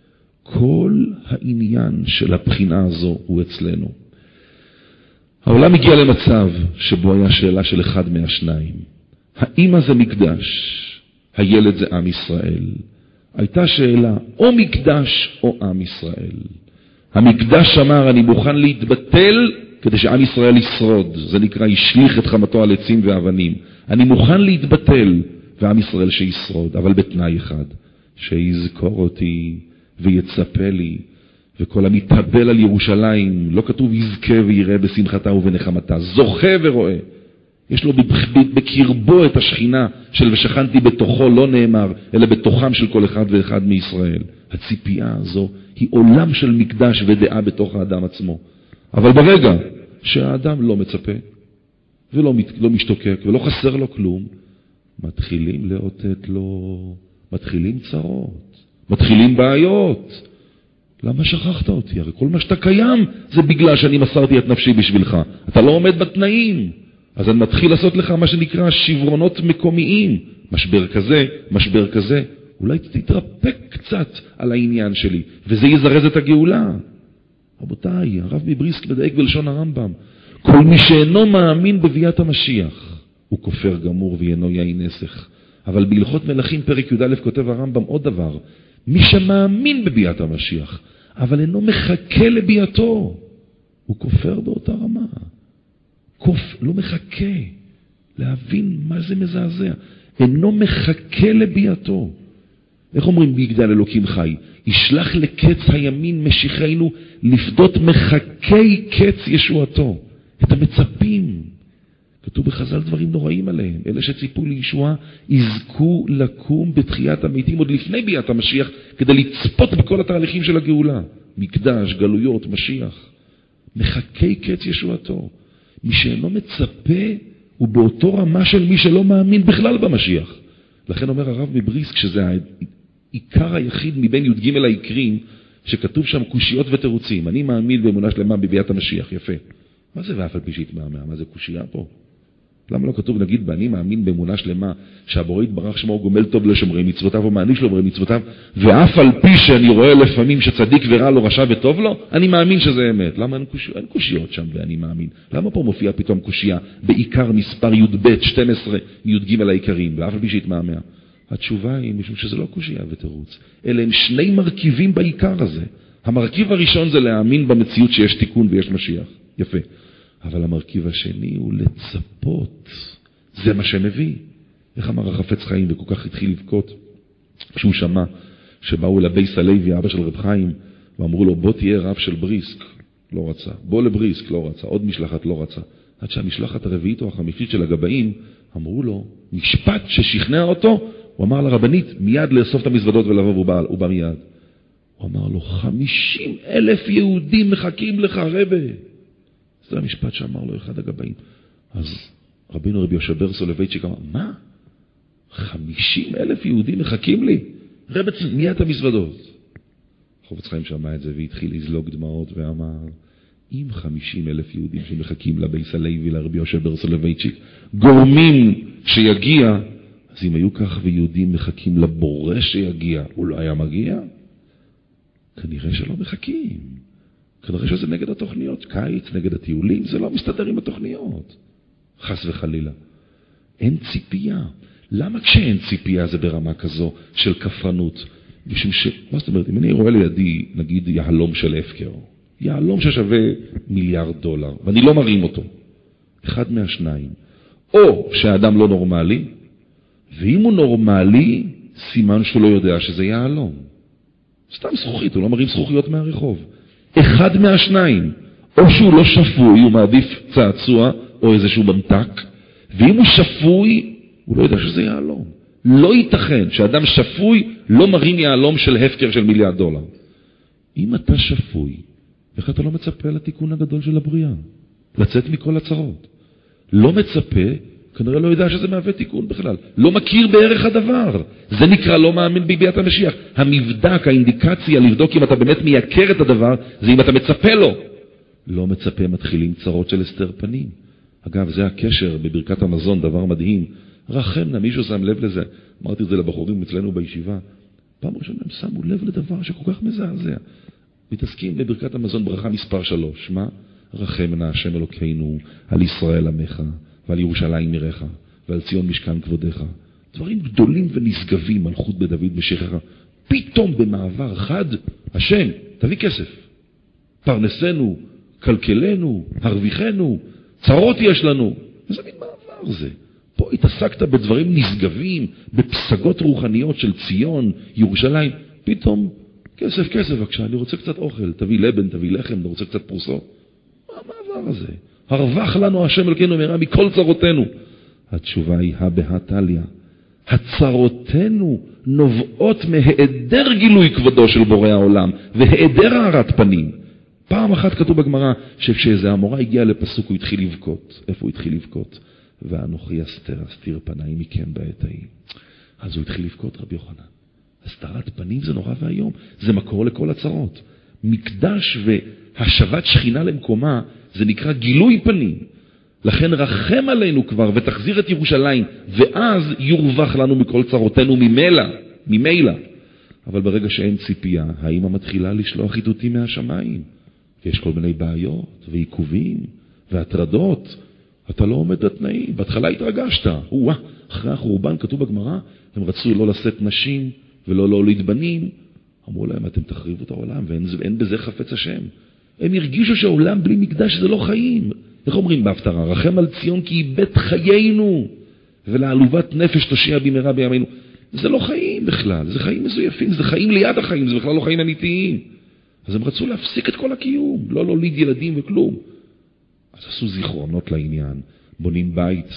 כל העניין של הבחינה הזו הוא אצלנו. העולם הגיע למצב שבו היה שאלה של אחד מהשניים. האמא זה מקדש, הילד זה עם ישראל. הייתה שאלה, או מקדש או עם ישראל. המקדש אמר, אני מוכן להתבטל כדי שעם ישראל ישרוד. זה נקרא, ישליך את חמתו על עצים ואבנים. אני מוכן להתבטל, ועם ישראל שישרוד, אבל בתנאי אחד, שיזכור אותי ויצפה לי, וכל המתאבל על ירושלים, לא כתוב יזכה ויראה בשמחתה ובנחמתה, זוכה ורואה. יש לו בקרבו את השכינה של ושכנתי בתוכו, לא נאמר, אלא בתוכם של כל אחד ואחד מישראל. הציפייה הזו היא עולם של מקדש ודעה בתוך האדם עצמו. אבל ברגע שהאדם לא מצפה, ולא לא משתוקק, ולא חסר לו כלום, מתחילים לאותת לו, מתחילים צרות, מתחילים בעיות. למה שכחת אותי? הרי כל מה שאתה קיים זה בגלל שאני מסרתי את נפשי בשבילך. אתה לא עומד בתנאים. אז אני מתחיל לעשות לך מה שנקרא שברונות מקומיים. משבר כזה, משבר כזה. אולי תתרפק קצת על העניין שלי, וזה יזרז את הגאולה. רבותיי, הרב מבריסק מדייק בלשון הרמב"ם. כל מי שאינו מאמין בביאת המשיח, הוא כופר גמור ואינו יין נסך. אבל בהלכות מלכים פרק י"א כותב הרמב"ם עוד דבר. מי שמאמין בביאת המשיח, אבל אינו מחכה לביאתו, הוא כופר באותה רמה. כופ, לא מחכה להבין מה זה מזעזע. אינו מחכה לביאתו. איך אומרים ביגדל אלוקים חי? ישלח לקץ הימין משיחנו לפדות מחכי קץ ישועתו. את המצפים. כתוב בחז"ל דברים נוראים עליהם. אלה שציפו לישועה יזכו לקום בתחיית המתים עוד לפני ביאת המשיח, כדי לצפות בכל התהליכים של הגאולה. מקדש, גלויות, משיח. מחכי קץ ישועתו. מי שאינו מצפה הוא באותו רמה של מי שלא מאמין בכלל במשיח. לכן אומר הרב מבריסק שזה העיקר היחיד מבין י"ג העיקרים, שכתוב שם קושיות ותירוצים. אני מאמין באמונה שלמה בביאת המשיח. יפה. מה זה ואף על פי שהתמהמה? מה זה קושייה פה? למה לא כתוב, נגיד, ואני מאמין באמונה שלמה שהבורא יתברך שמו גומל טוב לשומרי מצוותיו ומעניש לו מצוותיו, ואף על פי שאני רואה לפעמים שצדיק ורע לו, רשע וטוב לו, אני מאמין שזה אמת. למה אין קושיות? אין קושיות שם ואני מאמין. למה פה מופיע פתאום קושייה בעיקר מספר י"ב שתים עשרה מי"ג העיקרים, ואף על פי שהתמהמה? התשובה היא משום שזה לא קושייה ותירוץ. אלה הם שני מרכיבים בעיקר הזה. המרכיב הראשון זה להאמין במציאות שיש תיקון ויש משיח. יפה. אבל המרכיב השני הוא לצפות. זה מה שמביא. איך אמר החפץ חיים וכל כך התחיל לבכות כשהוא שמע שבאו אל הבייס הלוי, אבא של רב חיים, ואמרו לו בוא תהיה רב של בריסק. לא רצה. בוא לבריסק. לא רצה. עוד משלחת לא רצה. עד שהמשלחת הרביעית או החמישית של הגבאים אמרו לו משפט ששכנע אותו. הוא אמר לרבנית מיד לאסוף את המזוודות ולבוא, הוא בא, הוא בא מיד. הוא אמר לו חמישים אלף יהודים מחכים לך רבה. זה המשפט שאמר לו אחד הגבאים. אז רבינו רבי יהושע בר סולובייצ'יק אמר, מה? חמישים אלף יהודים מחכים לי? רבץ מיד את המזוודות. חפץ חיים שמע את זה והתחיל לזלוג דמעות ואמר, אם חמישים אלף יהודים שמחכים לבייס הלוי, לרבי יהושע בר סולובייצ'יק, גורמים שיגיע, אז אם היו כך ויהודים מחכים לבורא שיגיע, הוא לא היה מגיע? כנראה שלא מחכים. כנראה שזה נגד התוכניות. קיץ, נגד הטיולים, זה לא מסתדר עם התוכניות. חס וחלילה. אין ציפייה. למה כשאין ציפייה זה ברמה כזו של כפרנות? משום ש... מה זאת אומרת? אם אני רואה לידי, נגיד, יהלום של הפקר, יהלום ששווה מיליארד דולר, ואני לא מרים אותו. אחד מהשניים. או שהאדם לא נורמלי, ואם הוא נורמלי, סימן שהוא לא יודע שזה יהלום. סתם זכוכית, הוא לא מרים זכוכיות מהרחוב. אחד מהשניים, או שהוא לא שפוי, הוא מעדיף צעצוע או איזשהו ממתק, ואם הוא שפוי, הוא לא יודע שזה יהלום. לא ייתכן שאדם שפוי לא מרים יהלום של הפקר של מיליארד דולר. אם אתה שפוי, איך אתה לא מצפה לתיקון הגדול של הבריאה? לצאת מכל הצרות. לא מצפה, כנראה לא יודע שזה מהווה תיקון בכלל. לא מכיר בערך הדבר. זה נקרא לא מאמין בביאת המשיח. המבדק, האינדיקציה לבדוק אם אתה באמת מייקר את הדבר, זה אם אתה מצפה לו. לא מצפה, מתחילים צרות של הסתר פנים. אגב, זה הקשר בברכת המזון, דבר מדהים. רחמנה, מישהו שם לב לזה. אמרתי את זה לבחורים אצלנו בישיבה. פעם ראשונה הם שמו לב לדבר שכל כך מזעזע. מתעסקים בברכת המזון ברכה מספר שלוש. מה? רחמנה השם אלוקינו על ישראל עמך. ועל ירושלים עירך, ועל ציון משכן כבודך. דברים גדולים ונשגבים, מלכות בדוד בשכחה. פתאום במעבר חד, השם, תביא כסף. פרנסנו, כלכלנו, הרוויחנו, צרות יש לנו. איזה מין מעבר זה? פה התעסקת בדברים נשגבים, בפסגות רוחניות של ציון, ירושלים. פתאום, כסף, כסף, בבקשה, אני רוצה קצת אוכל. תביא לבן, תביא לחם, אני רוצה קצת פרוסות. מה המעבר הזה? הרווח לנו השם אלוקינו מהרה מכל צרותינו. התשובה היא בהתליה. הצרותינו נובעות מהיעדר גילוי כבודו של בורא העולם, והיעדר הארת פנים. פעם אחת כתוב בגמרא, שכשאיזה המורה הגיע לפסוק הוא התחיל לבכות. איפה הוא התחיל לבכות? ואנוכי אסתר, אסתיר פניי מכם בעת ההיא. אז הוא התחיל לבכות רבי יוחנן. הסתרת פנים זה נורא והיום. זה מקור לכל הצרות. מקדש והשבת שכינה למקומה, זה נקרא גילוי פנים. לכן רחם עלינו כבר ותחזיר את ירושלים, ואז יורווח לנו מכל צרותינו ממילא, ממילא. אבל ברגע שאין ציפייה, האמא מתחילה לשלוח חידותים מהשמיים. ויש כל מיני בעיות ועיכובים והטרדות. אתה לא עומד בתנאים. בהתחלה התרגשת. וואה, אחרי החורבן כתוב בגמרא, הם רצו לא לשאת נשים ולא להוליד בנים. אמרו להם, אתם תחריבו את העולם, ואין אין בזה חפץ השם. הם הרגישו שהעולם בלי מקדש זה לא חיים. איך אומרים בהפטרה? רחם על ציון כי היא בית חיינו, ולעלובת נפש תושיע במהרה בימינו. זה לא חיים בכלל, זה חיים מזויפים, זה חיים ליד החיים, זה בכלל לא חיים אמיתיים. אז הם רצו להפסיק את כל הקיום, לא להוליד ילדים וכלום. אז עשו זיכרונות לעניין, בונים בית,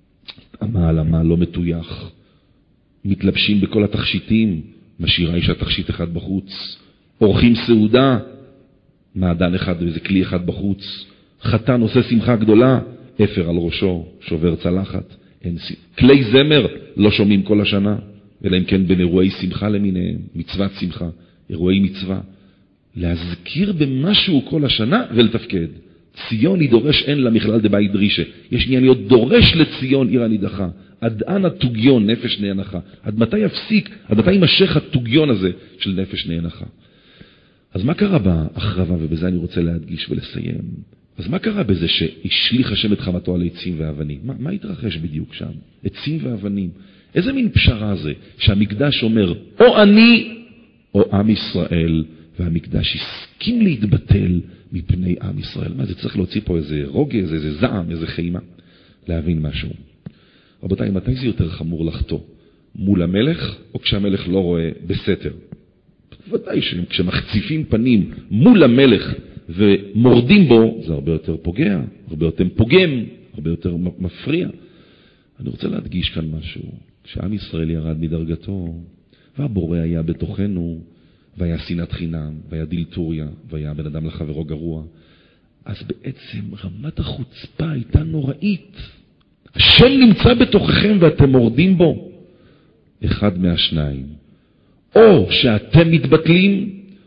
המעלמה לא מטויח, מתלבשים בכל התכשיטים, משאירה אישה תכשיט אחד בחוץ, אורחים סעודה, מעדן אחד ואיזה כלי אחד בחוץ, חתן עושה שמחה גדולה, אפר על ראשו, שובר צלחת, אין ס... כלי זמר לא שומעים כל השנה, אלא אם כן בין אירועי שמחה למיניהם, מצוות שמחה, אירועי מצווה, להזכיר במשהו כל השנה ולתפקד. ציון ידורש אין לה מכלל דבית דרישה. יש עניין להיות דורש לציון עיר הנידחה. עד אנה תוגיון נפש נאנחה. עד מתי יפסיק, עד מתי יימשך התוגיון הזה של נפש נאנחה. אז מה קרה בהחרבה, ובזה אני רוצה להדגיש ולסיים. אז מה קרה בזה שהשליך השם את חמתו על עצים ואבנים? מה, מה התרחש בדיוק שם? עצים ואבנים. איזה מין פשרה זה שהמקדש אומר, או אני או עם ישראל, והמקדש הסכים להתבטל מפני עם ישראל. מה זה? צריך להוציא פה איזה רוגז, איזה זעם, איזה חימה, להבין משהו. רבותיי, מתי זה יותר חמור לחטוא? מול המלך או כשהמלך לא רואה בסתר? ודאי שכשמחציפים פנים מול המלך ומורדים בו, זה הרבה יותר פוגע, הרבה יותר פוגם, הרבה יותר מפריע. אני רוצה להדגיש כאן משהו. כשעם ישראל ירד מדרגתו, והבורא היה בתוכנו, והיה שנאת חינם, והיה דילטוריה, והיה בן אדם לחברו גרוע, אז בעצם רמת החוצפה הייתה נוראית. השם נמצא בתוככם ואתם מורדים בו. אחד מהשניים. או שאתם מתבטלים,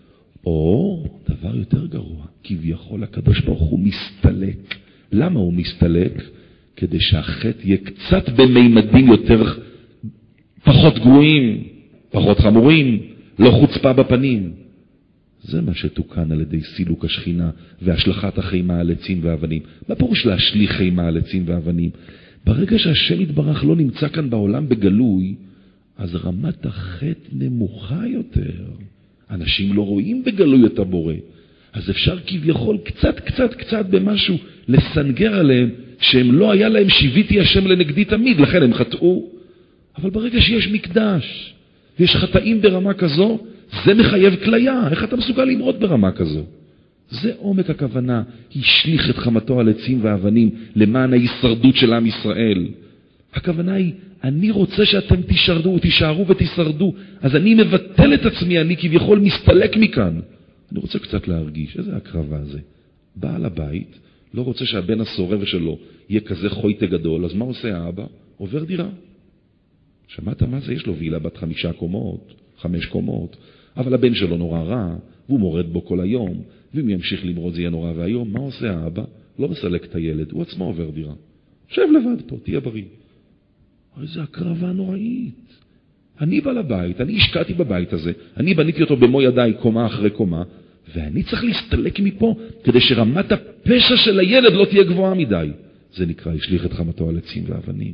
או דבר יותר גרוע, כביכול הקדוש ברוך הוא מסתלק. למה הוא מסתלק? כדי שהחטא יהיה קצת במימדים יותר, פחות גרועים, פחות חמורים, לא חוצפה בפנים. זה מה שתוקן על ידי סילוק השכינה והשלכת החימה על עצים ואבנים. מה פירוש להשליך חימה על עצים ואבנים? ברגע שהשם יתברך לא נמצא כאן בעולם בגלוי, אז רמת החטא נמוכה יותר. אנשים לא רואים בגלוי את הבורא. אז אפשר כביכול קצת קצת קצת במשהו לסנגר עליהם, שהם לא היה להם שיביתי השם לנגדי תמיד, לכן הם חטאו. אבל ברגע שיש מקדש, ויש חטאים ברמה כזו, זה מחייב כליה. איך אתה מסוגל למרוד ברמה כזו? זה עומק הכוונה. השליך את חמתו על עצים ואבנים למען ההישרדות של עם ישראל. הכוונה היא, אני רוצה שאתם תישרדו, תישארו ותישרדו. אז אני מבטל את עצמי, אני כביכול מסתלק מכאן. אני רוצה קצת להרגיש, איזה הקרבה זה. בעל הבית לא רוצה שהבן הסורר שלו יהיה כזה חויטה גדול, אז מה עושה האבא? עובר דירה. שמעת מה זה? יש לו וילה בת חמישה קומות, חמש קומות, אבל הבן שלו נורא רע, והוא מורד בו כל היום, ואם ימשיך למרוד זה יהיה נורא והיום. מה עושה האבא? לא מסלק את הילד, הוא עצמו עובר דירה. שב לבד פה, תהיה בריא. איזה הקרבה נוראית. אני בא לבית, אני השקעתי בבית הזה, אני בניתי אותו במו ידיי קומה אחרי קומה, ואני צריך להסתלק מפה כדי שרמת הפשע של הילד לא תהיה גבוהה מדי. זה נקרא, השליך את חמתו על עצים ואבנים.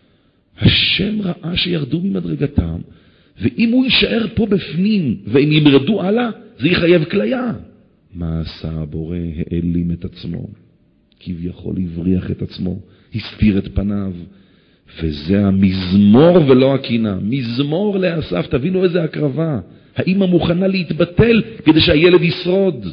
השם ראה שירדו ממדרגתם, ואם הוא יישאר פה בפנים והם ימרדו הלאה, זה יחייב כליה. מה עשה הבורא? העלים את עצמו, כביכול הבריח את עצמו, הסתיר את פניו, וזה המזמור ולא הקינה. מזמור לאסף, תבינו איזה הקרבה. האמא מוכנה להתבטל כדי שהילד ישרוד.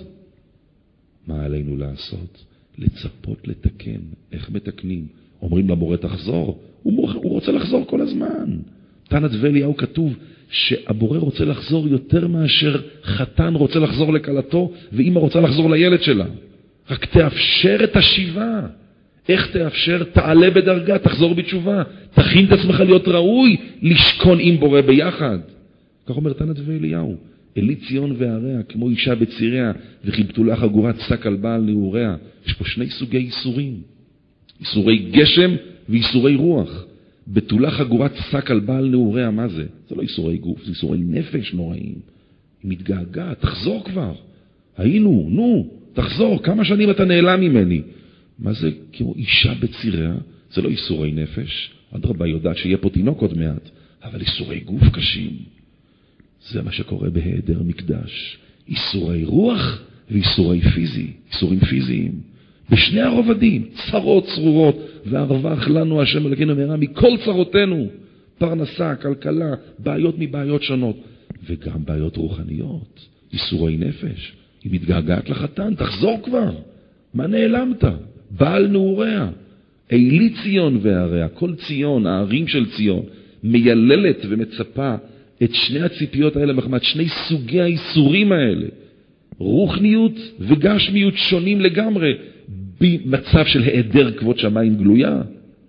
מה עלינו לעשות? לצפות לתקן. איך מתקנים? אומרים לבורא תחזור. הוא, הוא רוצה לחזור כל הזמן. תנת ואליהו כתוב שהבורא רוצה לחזור יותר מאשר חתן רוצה לחזור לקלתו, ואמא רוצה לחזור לילד שלה. רק תאפשר את השיבה. איך תאפשר? תעלה בדרגה, תחזור בתשובה, תכין את עצמך להיות ראוי, לשכון עם בורא ביחד. כך אומר תנת ואליהו. אלי ציון ועריה, כמו אישה בציריה, וכיבתו לה חגורת שק על בעל נעוריה. יש פה שני סוגי איסורים. איסורי גשם ואיסורי רוח. בתולה חגורת שק על בעל נעוריה, מה זה? זה לא איסורי גוף, זה איסורי נפש נוראים. היא מתגעגעת, תחזור כבר. היינו, נו, תחזור, כמה שנים אתה נעלם ממני. מה זה כמו אישה בציריה? זה לא איסורי נפש. אדרבה יודעת שיהיה פה תינוק עוד מעט, אבל איסורי גוף קשים. זה מה שקורה בהיעדר מקדש. איסורי רוח ואיסורי פיזי, איסורים פיזיים. בשני הרובדים, צרות צרורות, והרווח לנו השם אלוקינו מהרה מכל צרותינו. פרנסה, כלכלה, בעיות מבעיות שונות. וגם בעיות רוחניות, איסורי נפש. היא מתגעגעת לחתן, תחזור כבר. מה נעלמת? בעל נעוריה. אלי ציון ועריה, כל ציון, הערים של ציון, מייללת ומצפה את שני הציפיות האלה מחמת שני סוגי האיסורים האלה. רוחניות וגשמיות שונים לגמרי, במצב של היעדר כבוד שמיים גלויה.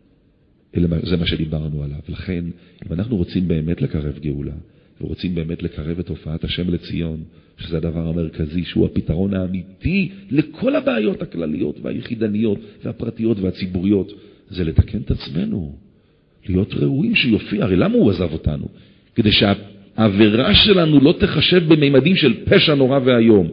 זה מה שדיברנו עליו. לכן, אם אנחנו רוצים באמת לקרב גאולה, ורוצים באמת לקרב את הופעת השם לציון, שזה הדבר המרכזי, שהוא הפתרון האמיתי לכל הבעיות הכלליות והיחידניות והפרטיות והציבוריות, זה לתקן את עצמנו, להיות ראויים שיופיע. הרי למה הוא עזב אותנו? כדי שהעבירה שלנו לא תחשב בממדים של פשע נורא והיום.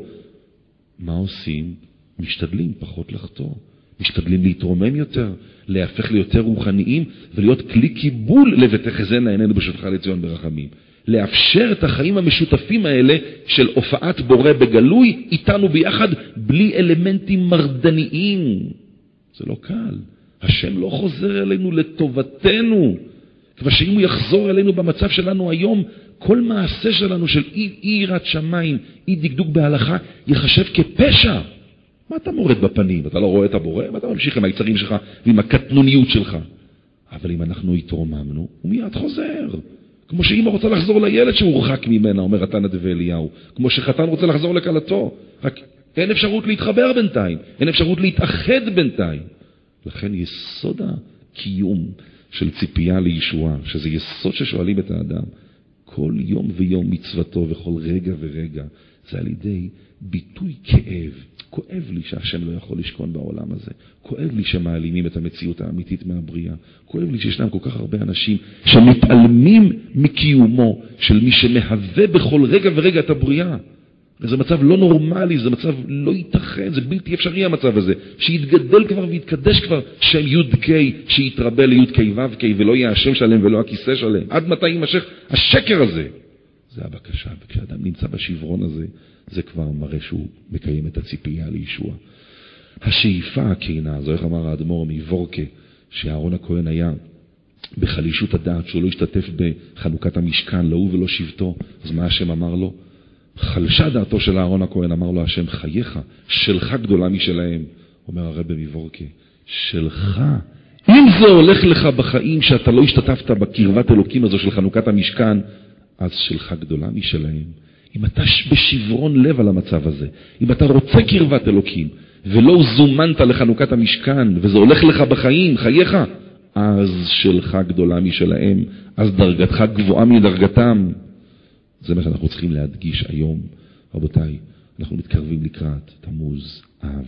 מה עושים? משתדלים פחות לחטוא, משתדלים להתרומם יותר, להפך ליותר רוחניים, ולהיות כלי קיבול לבתחזינה עינינו בשובך לציון ברחמים. לאפשר את החיים המשותפים האלה של הופעת בורא בגלוי, איתנו ביחד, בלי אלמנטים מרדניים. זה לא קל. השם לא חוזר אלינו לטובתנו. כבר שאם הוא יחזור אלינו במצב שלנו היום, כל מעשה שלנו של אי יראת שמיים, אי דקדוק בהלכה, יחשב כפשע. מה אתה מורד בפנים? אתה לא רואה את הבורא? ואתה ממשיך עם היצרים שלך ועם הקטנוניות שלך. אבל אם אנחנו התרוממנו, הוא מיד חוזר. כמו שאמא רוצה לחזור לילד שהורחק ממנה, אומר התנא דאליהו. כמו שחתן רוצה לחזור לכלתו. רק אין אפשרות להתחבר בינתיים. אין אפשרות להתאחד בינתיים. לכן יסוד הקיום של ציפייה לישועה, שזה יסוד ששואלים את האדם, כל יום ויום מצוותו וכל רגע ורגע, זה על ידי ביטוי כאב. כואב לי שהשם לא יכול לשכון בעולם הזה. כואב לי שמעלימים את המציאות האמיתית מהבריאה. כואב לי שישנם כל כך הרבה אנשים שמתעלמים מקיומו של מי שמהווה בכל רגע ורגע את הבריאה. זה מצב לא נורמלי, זה מצב לא ייתכן, זה בלתי אפשרי המצב הזה. שיתגדל כבר ויתקדש כבר שם י' ק' שיתרבה לי' ק' ו' ק' ולא יהיה השם שלם ולא הכיסא שלם. עד מתי יימשך השקר הזה? זה הבקשה. וכשאדם נמצא בשברון הזה, זה כבר מראה שהוא מקיים את הציפייה לישוע. השאיפה הכינה, זו איך אמר האדמו"ר מוורקה, שאהרון הכהן היה בחלישות הדעת, שהוא לא השתתף בחנוכת המשכן, לא הוא ולא שבטו. אז מה השם אמר לו? חלשה דעתו של אהרון הכהן, אמר לו השם, חייך, שלך גדולה משלהם. אומר הרב מוורקה, שלך, אם זה הולך לך בחיים שאתה לא השתתפת בקרבת אלוקים הזו של חנוכת המשכן, אז שלך גדולה משלהם. אם אתה בשברון לב על המצב הזה, אם אתה רוצה קרבת אלוקים, ולא זומנת לחנוכת המשכן, וזה הולך לך בחיים, חייך, אז שלך גדולה משלהם, אז דרגתך גבוהה מדרגתם. זה מה שאנחנו צריכים להדגיש היום. רבותיי, אנחנו מתקרבים לקראת תמוז, אב,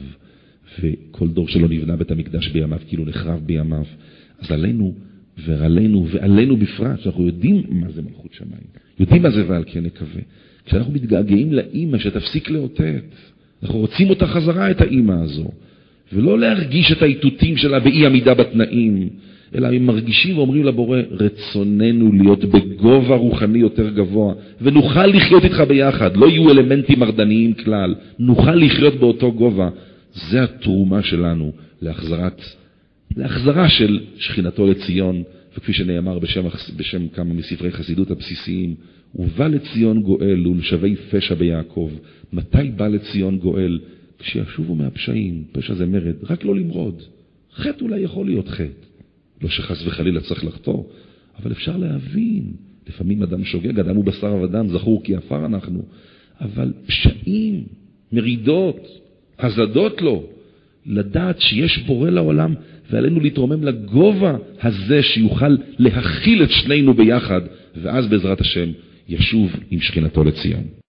וכל דור שלא נבנה בית המקדש בימיו, כאילו נחרב בימיו. אז עלינו ועלינו ועלינו בפרט, שאנחנו יודעים מה זה מלכות שמיים, יודעים מה זה ועל כן נקווה. כשאנחנו מתגעגעים לאמא שתפסיק לאותת, אנחנו רוצים אותה חזרה, את האמא הזו, ולא להרגיש את האיתותים שלה באי עמידה בתנאים, אלא הם מרגישים ואומרים לבורא, רצוננו להיות בגובה רוחני יותר גבוה, ונוכל לחיות איתך ביחד, לא יהיו אלמנטים מרדניים כלל, נוכל לחיות באותו גובה. זה התרומה שלנו להחזרת, להחזרה של שכינתו לציון, וכפי שנאמר בשם, בשם כמה מספרי חסידות הבסיסיים, ובא לציון גואל ולשווי פשע ביעקב. מתי בא לציון גואל? כשישובו מהפשעים, פשע זה מרד, רק לא למרוד. חטא אולי יכול להיות חטא. לא שחס וחלילה צריך לחטוא, אבל אפשר להבין. לפעמים אדם שוגג, אדם הוא בשר ודם, זכור כי עפר אנחנו. אבל פשעים, מרידות, הזדות לו, לדעת שיש בורא לעולם, ועלינו להתרומם לגובה הזה שיוכל להכיל את שנינו ביחד, ואז בעזרת השם ישוב עם שכינתו לציון.